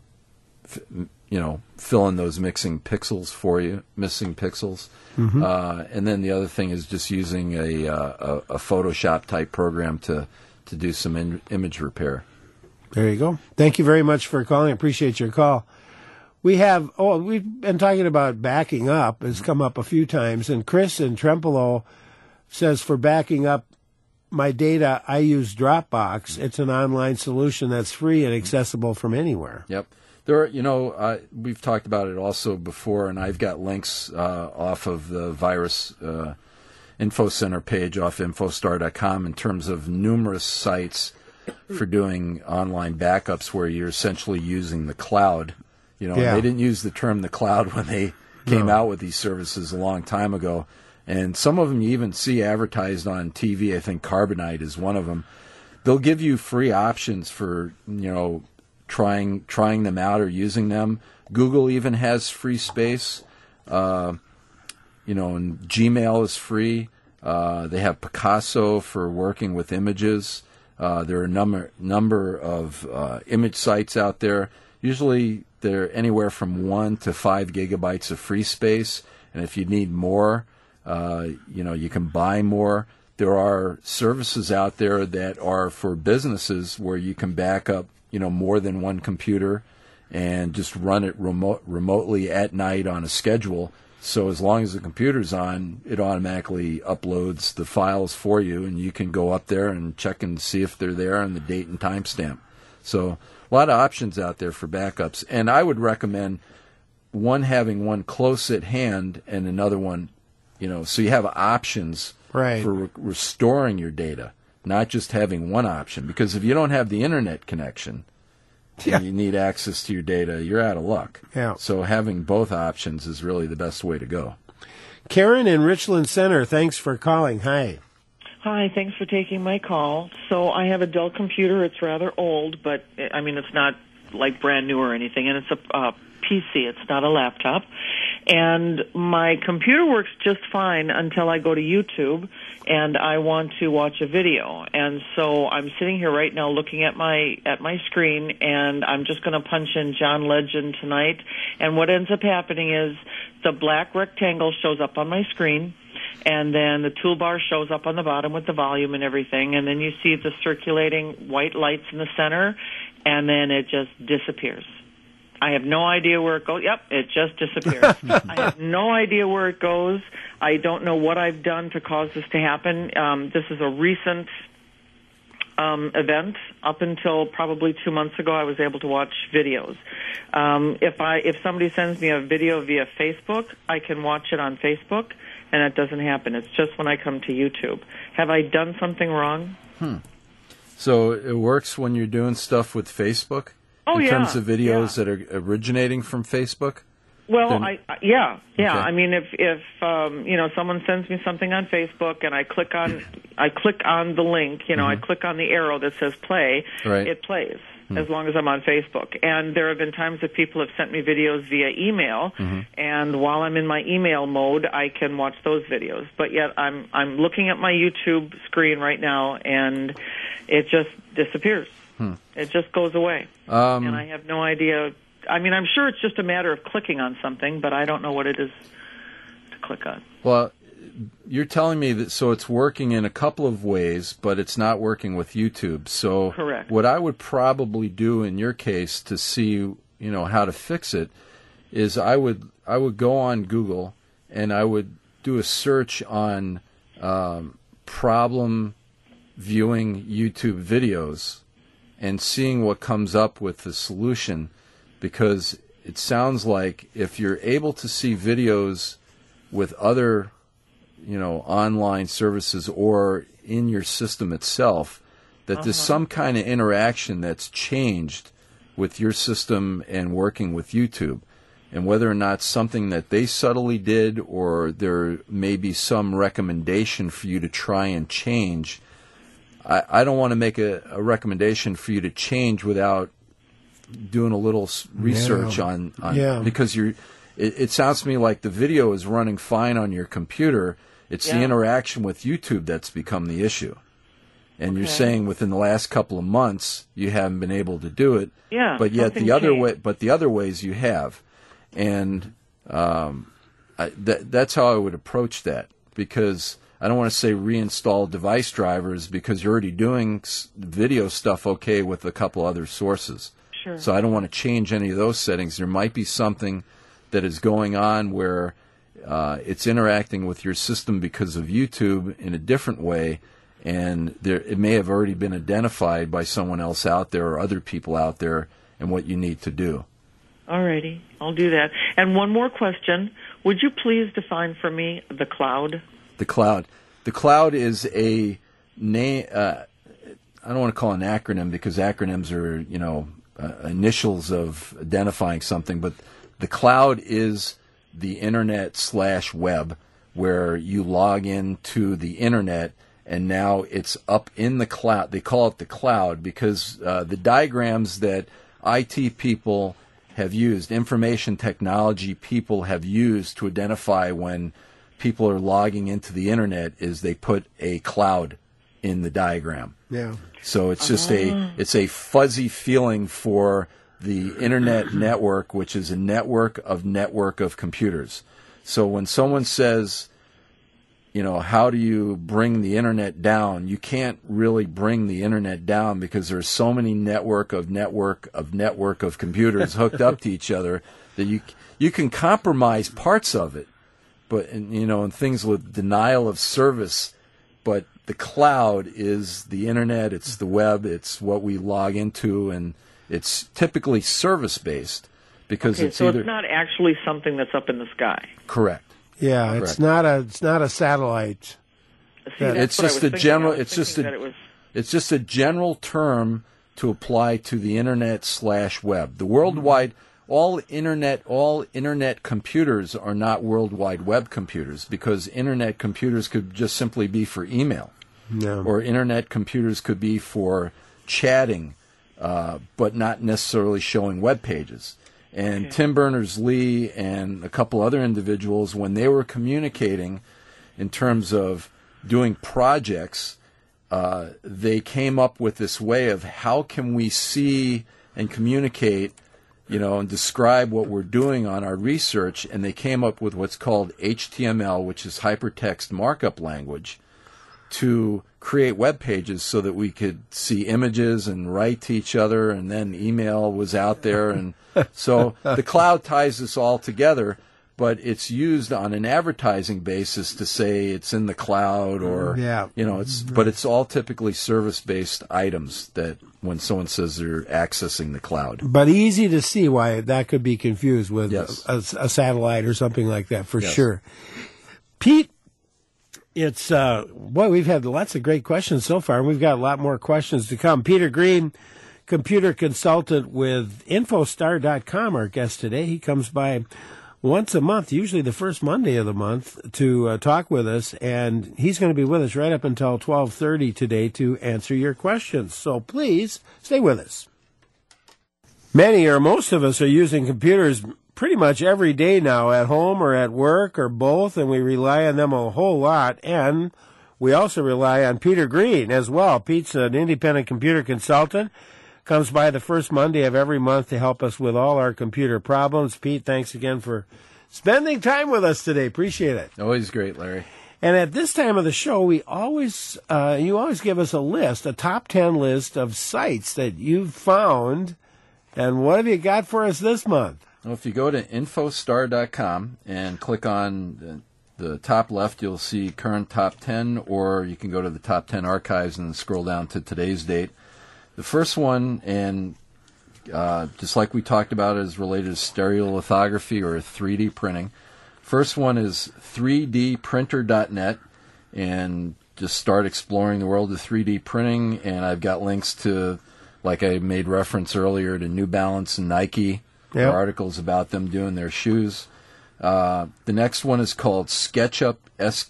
fill in those missing pixels for you. Mm-hmm. And then the other thing is just using a Photoshop type program to do some image repair. There you go. Thank you very much for calling. I appreciate your call. We've been talking about backing up. It's come up a few times. And Chris in Trempealeau says, for backing up my data, I use Dropbox. It's an online solution that's free and accessible from anywhere. Yep. There are, we've talked about it also before, and I've got links off of the Virus Info Center page off infostar.com in terms of numerous sites for doing online backups where you're essentially using the cloud. They didn't use the term the cloud when they came out with these services a long time ago. And some of them you even see advertised on TV. I think Carbonite is one of them. They'll give you free options for, trying them out or using them. Google even has free space. And Gmail is free. They have Picasso for working with images. There are a number of image sites out there. Usually they're anywhere from 1 to 5 gigabytes of free space. And if you need more, you can buy more. There are services out there that are for businesses where you can back up, more than one computer and just run it remotely at night on a schedule. So as long as the computer's on, it automatically uploads the files for you, and you can go up there and check and see if they're there and the date and timestamp. So a lot of options out there for backups. And I would recommend having one close at hand and another one, so you have options for restoring your data, not just having one option. Because if you don't have the internet connection and you need access to your data, you're out of luck. Yeah. So having both options is really the best way to go. Karen in Richland Center, thanks for calling. Hi. Hi, thanks for taking my call. So I have a Dell computer. It's rather old, but it's not like brand new or anything, and it's a PC. It's not a laptop. And my computer works just fine until I go to YouTube and I want to watch a video. And so I'm sitting here right now looking at my screen, and I'm just going to punch in John Legend tonight. And what ends up happening is the black rectangle shows up on my screen, and then the toolbar shows up on the bottom with the volume and everything, and then you see the circulating white lights in the center, and then it just disappears. I have no idea where it goes. Yep, it just disappears. I have no idea where it goes. I don't know what I've done to cause this to happen. This is a recent event. Up until probably 2 months ago, I was able to watch videos. If somebody sends me a video via Facebook, I can watch it on Facebook, and it doesn't happen. It's just when I come to YouTube. Have I done something wrong? So it works when you're doing stuff with Facebook? Oh, in terms of videos that are originating from Facebook? Well, Okay. I mean, if someone sends me something on Facebook and I click on the link, I click on the arrow that says play, it plays as long as I'm on Facebook. And there have been times that people have sent me videos via email, and while I'm in my email mode, I can watch those videos. But yet I'm looking at my YouTube screen right now, and it just disappears. It just goes away. And I have no idea. I mean, I'm sure it's just a matter of clicking on something, but I don't know what it is to click on. Well, you're telling me that so it's working in a couple of ways, but it's not working with YouTube. So correct. What I would probably do in your case to see, how to fix it is I would go on Google and I would do a search on problem viewing YouTube videos and seeing what comes up with the solution, because it sounds like if you're able to see videos with other, online services or in your system itself, that there's some kind of interaction that's changed with your system and working with YouTube. And whether or not something that they subtly did or there may be some recommendation for you to try and change, I don't want to make a recommendation for you to change without doing a little research on because it sounds to me like the video is running fine on your computer. It's the interaction with YouTube that's become the issue. And you're saying within the last couple of months you haven't been able to do it. Yeah. But yet the other ways you have. And that's how I would approach that, because I don't want to say reinstall device drivers because you're already doing video stuff with a couple other sources. Sure. So I don't want to change any of those settings. There might be something that is going on where it's interacting with your system because of YouTube in a different way, and it may have already been identified by someone else out there or other people out there and what you need to do. All righty. I'll do that. And one more question. Would you please define for me the cloud? The cloud. The cloud is a name. I don't want to call it an acronym because acronyms are, initials of identifying something. But the cloud is the internet/web, where you log into the internet, and now it's up in the cloud. They call it the cloud because the diagrams that IT people have used, information technology people have used to identify when people are logging into the internet, is they put a cloud in the diagram. Yeah. So it's just it's a fuzzy feeling for the internet network, which is a network of computers. So when someone says, how do you bring the internet down? You can't really bring the internet down because there's so many network of computers hooked up to each other that you can compromise parts of it. But and things with denial of service, but the cloud is the internet, it's the web, it's what we log into, and it's typically service based because it's so it's not actually something that's up in the sky. Correct. Yeah, Correct. It's not a satellite. It's just a general. It's just a general term to apply to the internet/web. The worldwide. All internet computers are not World Wide Web computers, because internet computers could just simply be for email. No. Or internet computers could be for chatting, but not necessarily showing web pages. And Tim Berners-Lee and a couple other individuals, when they were communicating in terms of doing projects, they came up with this way of how can we see and communicate, and describe what we're doing on our research, and they came up with what's called HTML, which is Hypertext Markup Language, to create web pages so that we could see images and write to each other, and then email was out there. And so the cloud ties this all together, but it's used on an advertising basis to say it's in the cloud or, but it's all typically service-based items that when someone says they're accessing the cloud. But easy to see why that could be confused with a satellite or something like that, for sure. Pete, it's, we've had lots of great questions so far, and we've got a lot more questions to come. Peter Green, computer consultant with Infostar.com, our guest today. He comes by once a month, usually the first Monday of the month, to talk with us, and he's going to be with us right up until 12:30 today to answer your questions. So please stay with us. Many or most of us are using computers pretty much every day now, at home or at work or both, and we rely on them a whole lot, and we also rely on Peter Green as well. Pete's an independent computer consultant, comes by the first Monday of every month to help us with all our computer problems. Pete, thanks again for spending time with us today. Appreciate it. Always great, Larry. And at this time of the show, we always you always give us a top 10 list of sites that you've found. And what have you got for us this month? Well, if you go to Infostar.com and click on the top left, you'll see current top 10, or you can go to the top 10 archives and scroll down to today's date. The first one, and just like we talked about, is related to stereolithography or 3D printing. First one is 3dprinter.net, and just start exploring the world of 3D printing. And I've got links to, like I made reference earlier, to New Balance and Nike, articles about them doing their shoes. The next one is called SketchUp,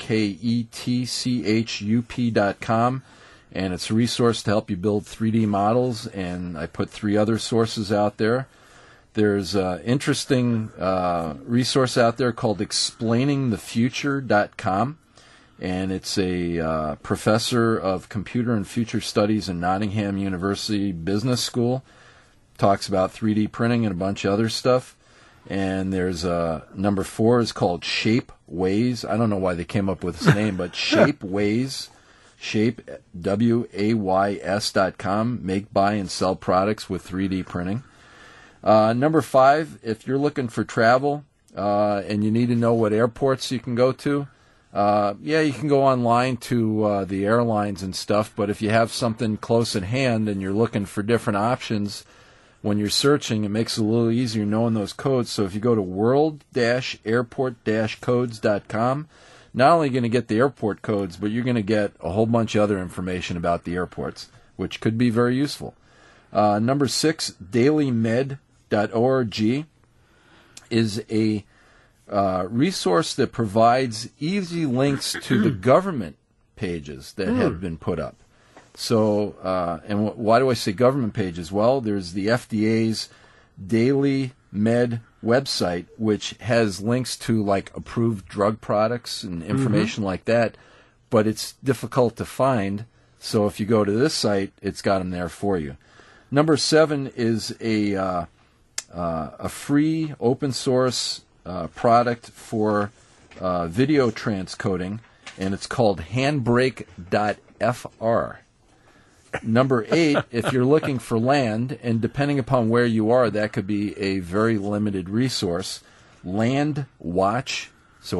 SketchUp.com. And it's a resource to help you build 3D models, and I put 3 other sources out there. There's an interesting resource out there called ExplainingTheFuture.com, and it's a professor of computer and future studies in Nottingham University Business School. Talks about 3D printing and a bunch of other stuff. And there's number 4 is called Shapeways. I don't know why they came up with this name, but Shapeways. Shape, WAYS.com, make, buy, and sell products with 3D printing. Number 5, if you're looking for travel and you need to know what airports you can go to, you can go online to the airlines and stuff, but if you have something close at hand and you're looking for different options, when you're searching, it makes it a little easier knowing those codes. So if you go to world-airport-codes.com, not only going to get the airport codes, but you're going to get a whole bunch of other information about the airports, which could be very useful. Number 6, dailymed.org is a resource that provides easy links to the government pages that have been put up. So, and why do I say government pages? Well, there's the FDA's Daily Med website, which has links to like approved drug products and information like that, but it's difficult to find. So if you go to this site, it's got them there for you. Number 7 is a free open source product for video transcoding, and it's called Handbrake.fr. Number 8, if you're looking for land, and depending upon where you are, that could be a very limited resource, Landwatch, so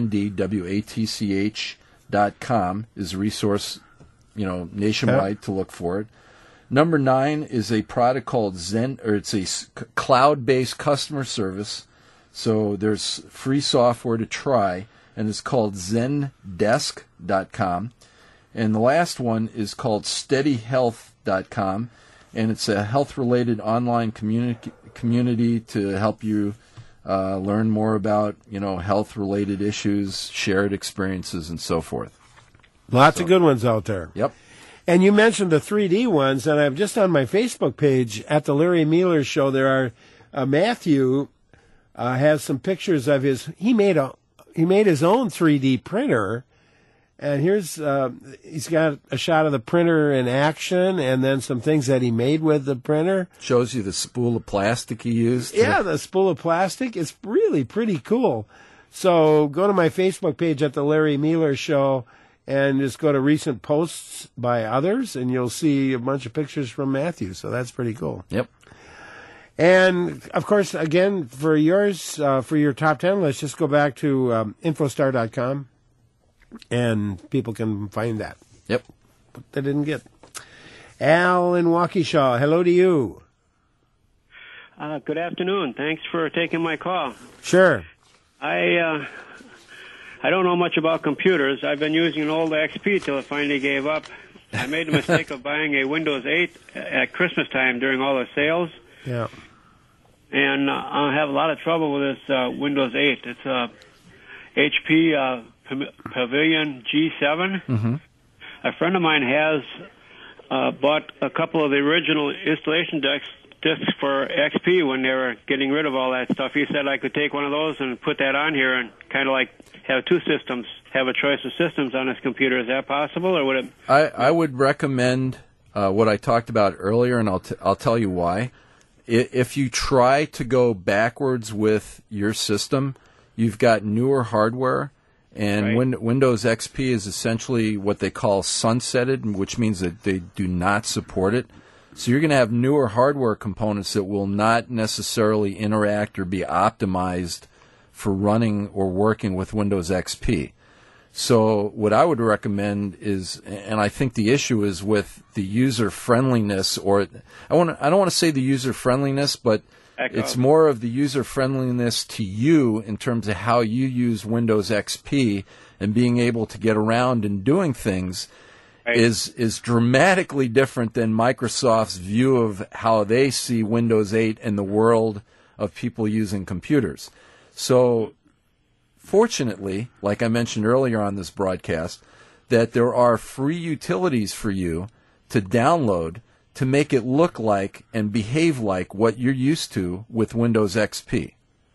LANDWATCH.com is a resource, nationwide to look for it. Number 9 is a product called Zen, or it's a cloud-based customer service, so there's free software to try, and it's called Zendesk.com. And the last one is called SteadyHealth.com, and it's a health-related online community to help you learn more about, health-related issues, shared experiences, and so forth. Lots of good ones out there. Yep. And you mentioned the 3D ones, and I'm just on my Facebook page at the Larry Mueller Show. There are Matthew has some pictures of he made his own 3D printer, and here's he's got a shot of the printer in action, and then some things that he made with the printer. Shows you the spool of plastic he used. Yeah, the spool of plastic. It's really pretty cool. So go to my Facebook page at the Larry Mueller Show and just go to recent posts by others, and you'll see a bunch of pictures from Matthew. So that's pretty cool. Yep. And, of course, again, for yours, for your top 10 list, just go back to infostar.com, and people can find that. Yep. But they didn't get. Al in Waukesha, hello to you. Good afternoon. Thanks for taking my call. Sure. I don't know much about computers. I've been using an old XP till it finally gave up. I made the mistake of buying a Windows 8 at Christmas time during all the sales. Yeah. And I have a lot of trouble with this Windows 8. It's a HP Pavilion G7. Mm-hmm. A friend of mine has bought a couple of the original installation discs for XP when they were getting rid of all that stuff. He said I could take one of those and put that on here and kind of like have two systems, have a choice of systems on this computer. Is that possible, or would it? I would recommend what I talked about earlier, and I'll tell you why. If you try to go backwards with your system, you've got newer hardware, and right. Windows XP is essentially what they call sunsetted, which means that they do not support it. So you're going to have newer hardware components that will not necessarily interact or be optimized for running or working with Windows XP. So what I would recommend is, and I think the issue is with the user friendliness, or I don't want to say the user friendliness, but it's more of the user friendliness to you in terms of how you use Windows XP and being able to get around and doing things. Right. is dramatically different than Microsoft's view of how they see Windows 8 and the world of people using computers. So fortunately, like I mentioned earlier on this broadcast, that there are free utilities for you to download to make it look like and behave like what you're used to with Windows XP.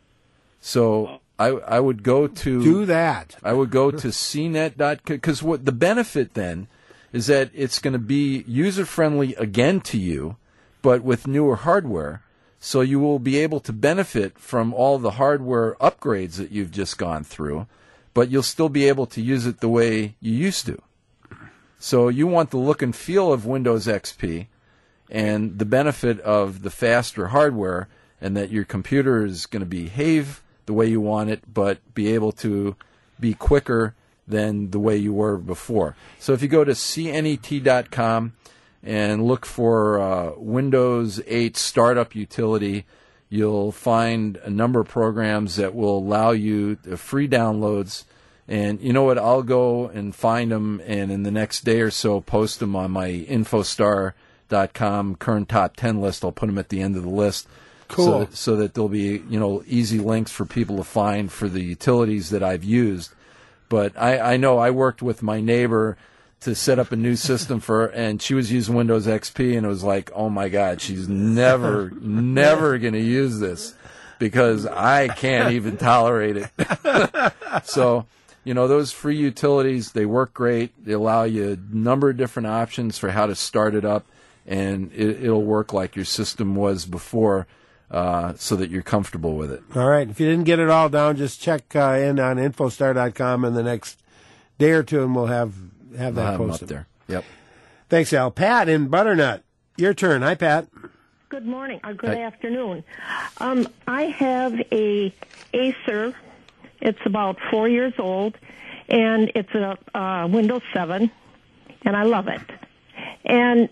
So I would go to... Do that. I would go to cnet.com, because what the benefit then is that it's going to be user-friendly again to you, but with newer hardware. So you will be able to benefit from all the hardware upgrades that you've just gone through, but you'll still be able to use it the way you used to. So you want the look and feel of Windows XP and the benefit of the faster hardware, and that your computer is going to behave the way you want it, but be able to be quicker than the way you were before. So if you go to cnet.com and look for Windows 8 Startup Utility, you'll find a number of programs that will allow you free downloads. And you know what? I'll go and find them, and in the next day or so, post them on my infostar.com current top 10 list. I'll put them at the end of the list. Cool. So that there'll be, easy links for people to find for the utilities that I've used. But I know I worked with my neighbor to set up a new system and she was using Windows XP, and it was like, oh my God, she's never going to use this because I can't even tolerate it. So, those free utilities, they work great. They allow you a number of different options for how to start it up, and it'll work like your system was before. So that you're comfortable with it. All right. If you didn't get it all down, just check in on infostar.com in the next day or two, and we'll have that posted up there. Yep. Thanks, Al. Pat in Butternut, your turn. Hi, Pat. Good morning or good afternoon. I have a Acer. It's about 4 years old, and it's a Windows 7, and I love it. And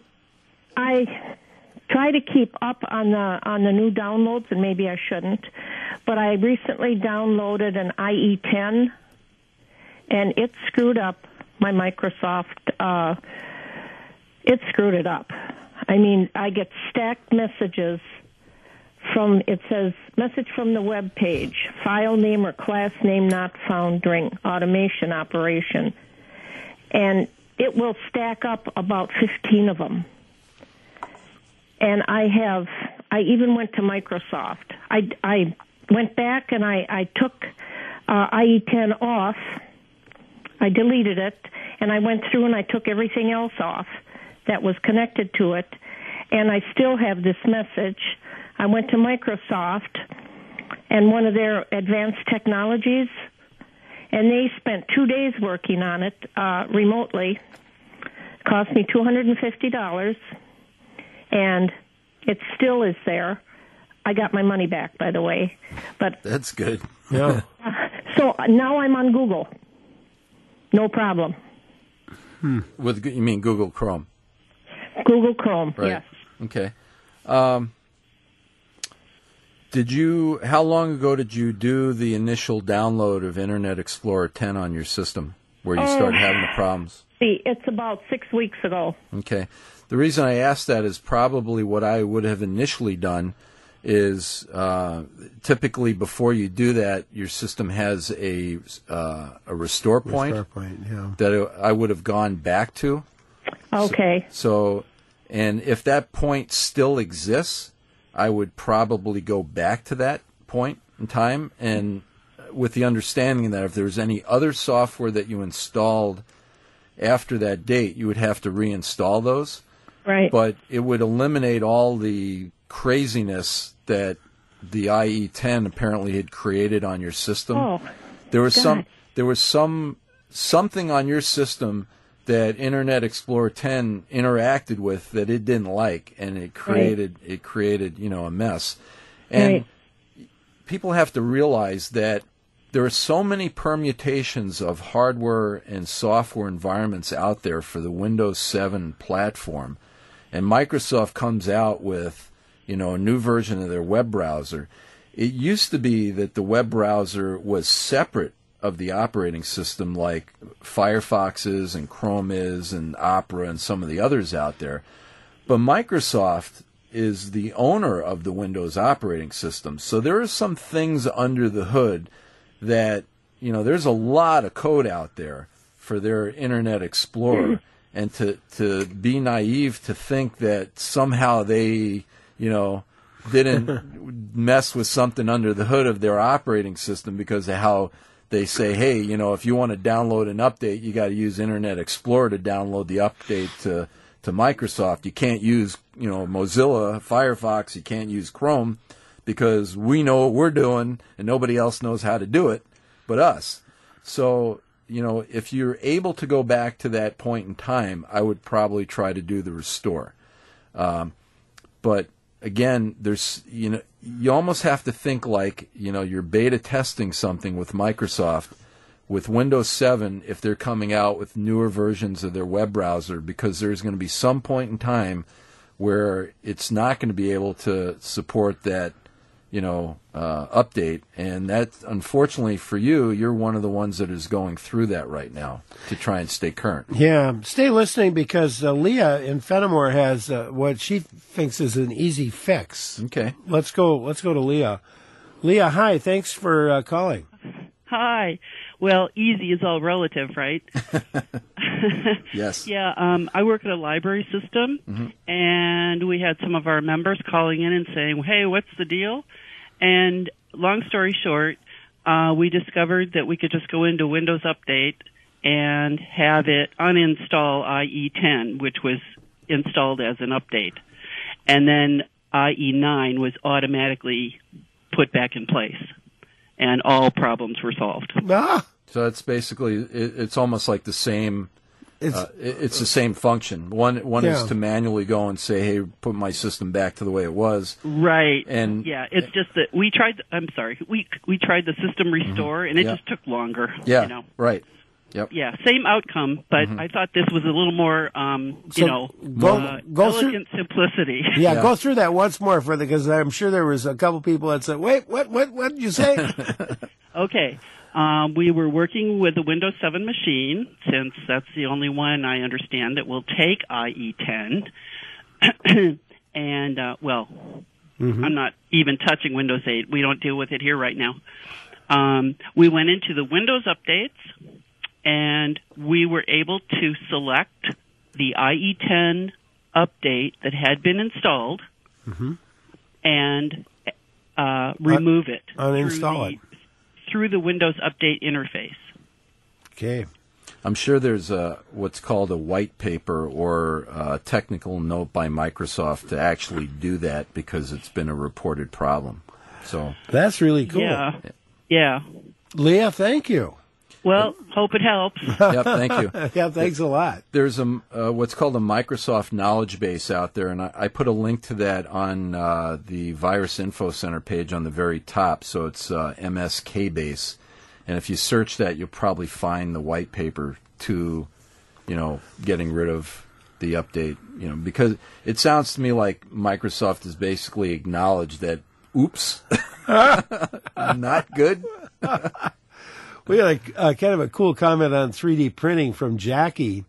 I try to keep up on the new downloads, and maybe I shouldn't, but I recently downloaded an IE10, and it screwed up my Microsoft. It screwed it up. I mean, I get stacked messages it says, message from the web page, file name or class name not found during automation operation. And it will stack up about 15 of them. And I I even went to Microsoft. I went back and I took IE10 off. I deleted it, and I went through and I took everything else off that was connected to it, and I still have this message. I went to Microsoft and one of their advanced technologies, and they spent 2 days working on it remotely. It cost me $250, and it still is there. I got my money back, by the way. But that's good. Yeah. So now I'm on Google. No problem. With you mean Google Chrome? Google Chrome, right. Yes. Okay. How long ago did you do the initial download of Internet Explorer 10 on your system where you started having the problems? It's about 6 weeks ago. Okay. The reason I asked that is probably what I would have initially done is typically before you do that, your system has a restore point, that I would have gone back to. Okay. So, and if that point still exists, I would probably go back to that point in time, and with the understanding that if there's any other software that you installed after that date, you would have to reinstall those. Right. But it would eliminate all the craziness that the IE10 apparently had created on your system. Oh, there was something on your system that Internet Explorer 10 interacted with that it didn't like, and it created a mess. And people have to realize that there are so many permutations of hardware and software environments out there for the Windows 7 platform, and Microsoft comes out with a new version of their web browser. It used to be that the web browser was separate of the operating system, like Firefox is and Chrome is and Opera and some of the others out there. But Microsoft is the owner of the Windows operating system. So there are some things under the hood that, there's a lot of code out there for their Internet Explorer. And to be naive to think that somehow they, didn't mess with something under the hood of their operating system because of how they say, hey, if you want to download an update, you got to use Internet Explorer to download the update to Microsoft. You can't use, Mozilla, Firefox. You can't use Chrome because we know what we're doing and nobody else knows how to do it but us. So, if you're able to go back to that point in time, I would probably try to do the restore. But again, there's, you almost have to think like, you're beta testing something with Microsoft, with Windows 7, if they're coming out with newer versions of their web browser, because there's going to be some point in time where it's not going to be able to support that, update. And that, unfortunately for you, you're one of the ones that is going through that right now to try and stay current. Yeah, stay listening because Leah in Fenimore has what she thinks is an easy fix. Okay. Let's go to Leah. Leah, hi. Thanks for calling. Hi. Well, easy is all relative, right? Yes. Yeah, I work at a library system, and we had some of our members calling in and saying, hey, what's the deal? And long story short, we discovered that we could just go into Windows Update and have it uninstall IE10, which was installed as an update. And then IE9 was automatically put back in place, and all problems were solved. So it's basically, it's almost like the same, it's the same function. One is to manually go and say, hey, put my system back to the way it was. Right. And yeah, it's just that we tried the system restore, and it just took longer. Yeah, right. Yep. Yeah, same outcome, but I thought this was a little more, elegant simplicity. Yeah, go through that once more because I'm sure there was a couple people that said, wait, what did you say? Okay. We were working with a Windows 7 machine, since that's the only one I understand that will take IE10. And, I'm not even touching Windows 8. We don't deal with it here right now. We went into the Windows updates, and we were able to select the IE10 update that had been installed. and remove it. Uninstall it. Through the Windows Update interface. Okay. I'm sure there's what's called a white paper or a technical note by Microsoft to actually do that because it's been a reported problem. So that's really cool. Yeah. Leah, thank you. Well, hope it helps. Yep, thank you. Yeah, thanks a lot. There's what's called a Microsoft knowledge base out there, and I put a link to that on the Virus Info Center page on the very top. So it's MSK base. And if you search that, you'll probably find the white paper to, getting rid of the update. Because it sounds to me like Microsoft has basically acknowledged that, oops, not good. We had a kind of a cool comment on 3D printing from Jackie.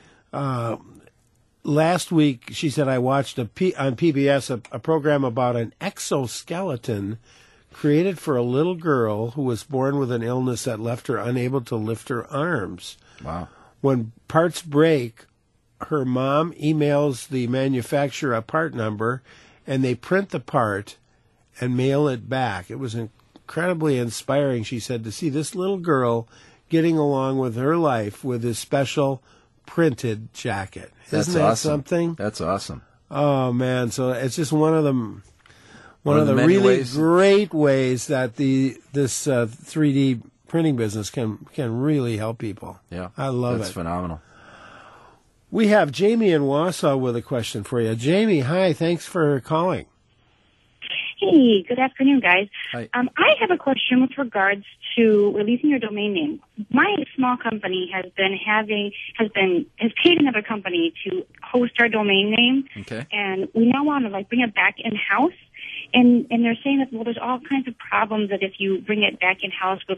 Last week, she said, I watched on PBS a program about an exoskeleton created for a little girl who was born with an illness that left her unable to lift her arms. Wow. When parts break, her mom emails the manufacturer a part number, and they print the part and mail it back. It was incredibly inspiring, she said, to see this little girl getting along with her life with this special printed jacket. Isn't that awesome. something? That's awesome. Oh, man. So it's just one of them. One of the really great ways that this 3D printing business can really help people. Yeah, I love it. That's phenomenal. We have Jamie in Wausau with a question for you. Jamie, hi. Thanks for calling. Hey, good afternoon, guys. Hi. I have a question with regards to releasing your domain name. My small company has paid another company to host our domain name, okay, and we now want to bring it back in house. And they're saying that there's all kinds of problems that if you bring it back in house with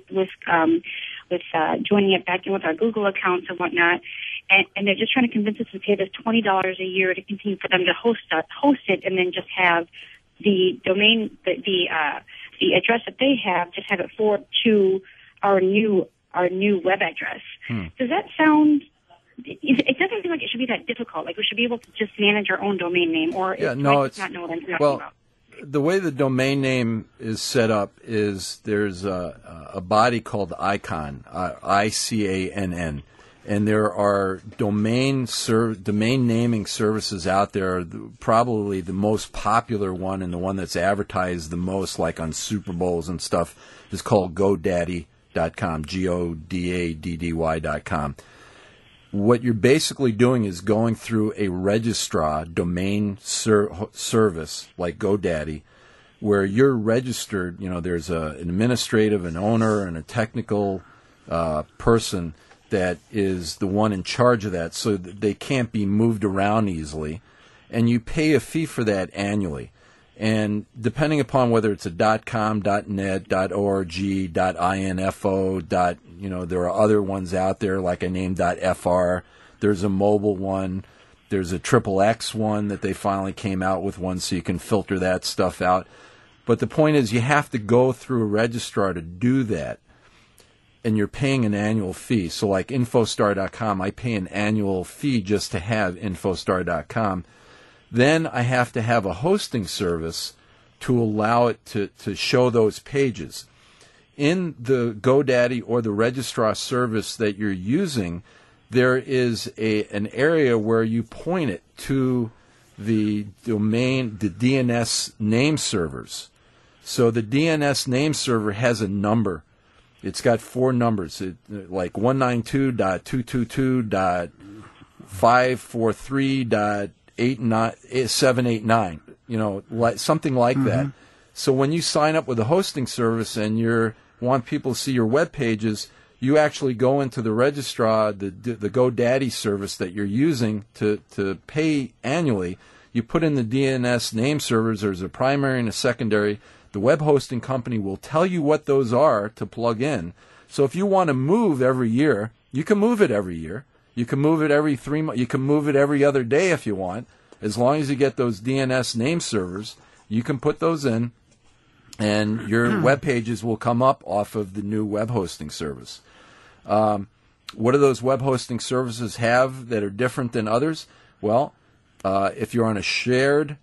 joining it back in with our Google accounts and whatnot, and they're just trying to convince us to pay this $20 a year to continue for them to host it, and then just have the domain the address that they have, just have it forward to our new web address. Does that sound? It doesn't seem like it should be that difficult. Like we should be able to just manage our own domain name, or it's not know what I'm talking about. The way the domain name is set up is there's a body called ICANN, ICANN, and there are domain naming services out there. Probably the most popular one and the one that's advertised the most, like on Super Bowls and stuff, is called GoDaddy.com, GoDaddy.com. What you're basically doing is going through a registrar domain service like GoDaddy, where you're registered. There's an administrative, an owner, and a technical person that is the one in charge of that, so that they can't be moved around easily. And you pay a fee for that annually. And depending upon whether it's a .com, .net, .org, .info, there are other ones out there, like I named .fr. There's a mobile one. There's a XXX one that they finally came out with one, so you can filter that stuff out. But the point is, you have to go through a registrar to do that, and you're paying an annual fee. So like Infostar.com, I pay an annual fee just to have Infostar.com. Then I have to have a hosting service to allow it to show those pages. In the GoDaddy or the registrar service that you're using, there is an area where you point it to the domain, the DNS name servers. So the DNS name server has a number. It's got 4 numbers, like 192.222.543.789, something like that. So when you sign up with a hosting service and you want people to see your web pages, you actually go into the registrar, the GoDaddy service that you're using to pay annually. You put in the DNS name servers. There's a primary and a secondary. The web hosting company will tell you what those are to plug in. So if you want to move every year, you can move it every year. You can move it every 3 months. You can move it every other day if you want. As long as you get those DNS name servers, you can put those in, and your web pages will come up off of the new web hosting service. What do those web hosting services have that are different than others? Well, if you're on a shared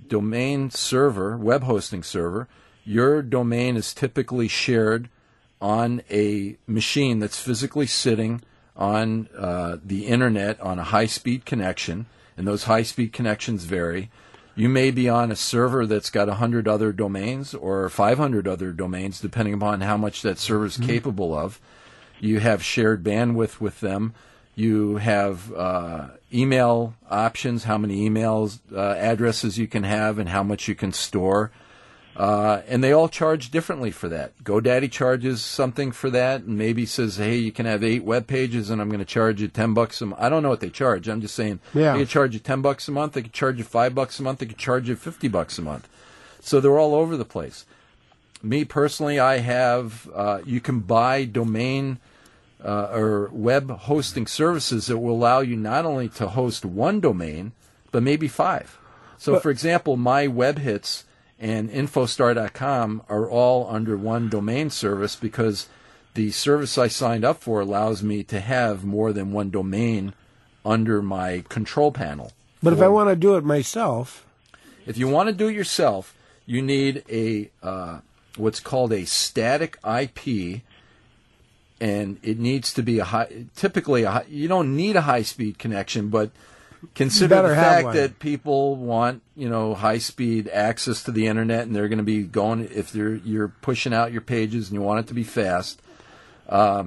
domain server, web hosting server, your domain is typically shared on a machine that's physically sitting on the internet on a high-speed connection, and those high-speed connections vary. You may be on a server that's got 100 other domains or 500 other domains, depending upon how much that server is capable of. You have shared bandwidth with them. You have email options, how many emails addresses you can have and how much you can store. And they all charge differently for that. GoDaddy charges something for that and maybe says, hey, you can have 8 web pages and I'm going to charge you $10 a month. I don't know what they charge. I'm just saying they could charge you $10 a month. They could charge you $5 a month. They could charge you $50 a month. So they're all over the place. Me personally, I have, you can buy domain or web hosting services that will allow you not only to host one domain, but maybe 5. So, for example, my web hits and Infostar.com are all under one domain service because the service I signed up for allows me to have more than one domain under my control panel. But if I want to do it myself... If you want to do it yourself, you need a what's called a static IP, and it needs to be you don't need a high-speed connection, but consider the fact that people want, high-speed access to the internet, and they're going to be going if you're pushing out your pages and you want it to be fast. Then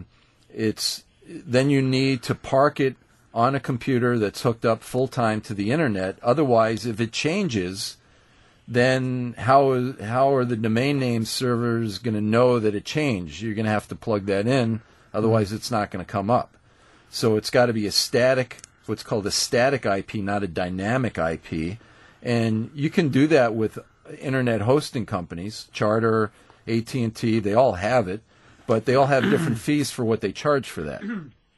you need to park it on a computer that's hooked up full-time to the internet. Otherwise, if it changes, then how are the domain name servers going to know that it changed? You're going to have to plug that in. Otherwise, it's not going to come up. So it's got to be a static, what's called a static IP, not a dynamic IP. And you can do that with internet hosting companies, Charter, AT&T, they all have it, but they all have different fees for what they charge for that.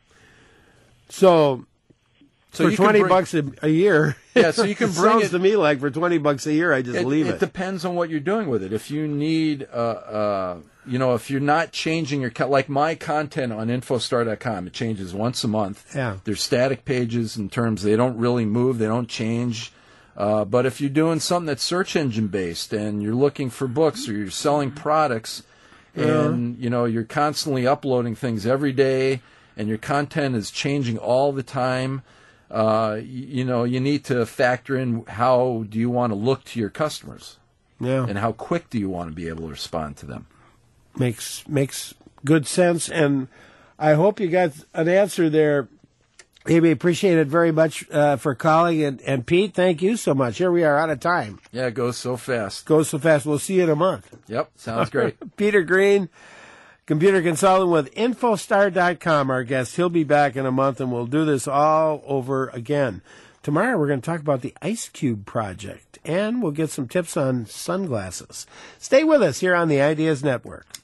So for $20 a year, so you can bring sounds to me like for $20 a year, I just leave it. It depends on what you're doing with it. If you need, if you're not changing your like my content on Infostar.com, it changes once a month. Yeah. There's static pages in terms they don't really move, they don't change. But if you're doing something that's search engine based and you're looking for books or you're selling products, and you're constantly uploading things every day, and your content is changing all the time. You need to factor in how do you want to look to your customers, and how quick do you want to be able to respond to them. Makes good sense, and I hope you got an answer there. Amy, appreciate it very much for calling, and Pete, thank you so much. Here we are out of time. Yeah, it goes so fast. We'll see you in a month. Yep, sounds great. Peter Green, computer consultant with Infostar.com, our guest. He'll be back in a month, and we'll do this all over again. Tomorrow we're going to talk about the Ice Cube project, and we'll get some tips on sunglasses. Stay with us here on the Ideas Network.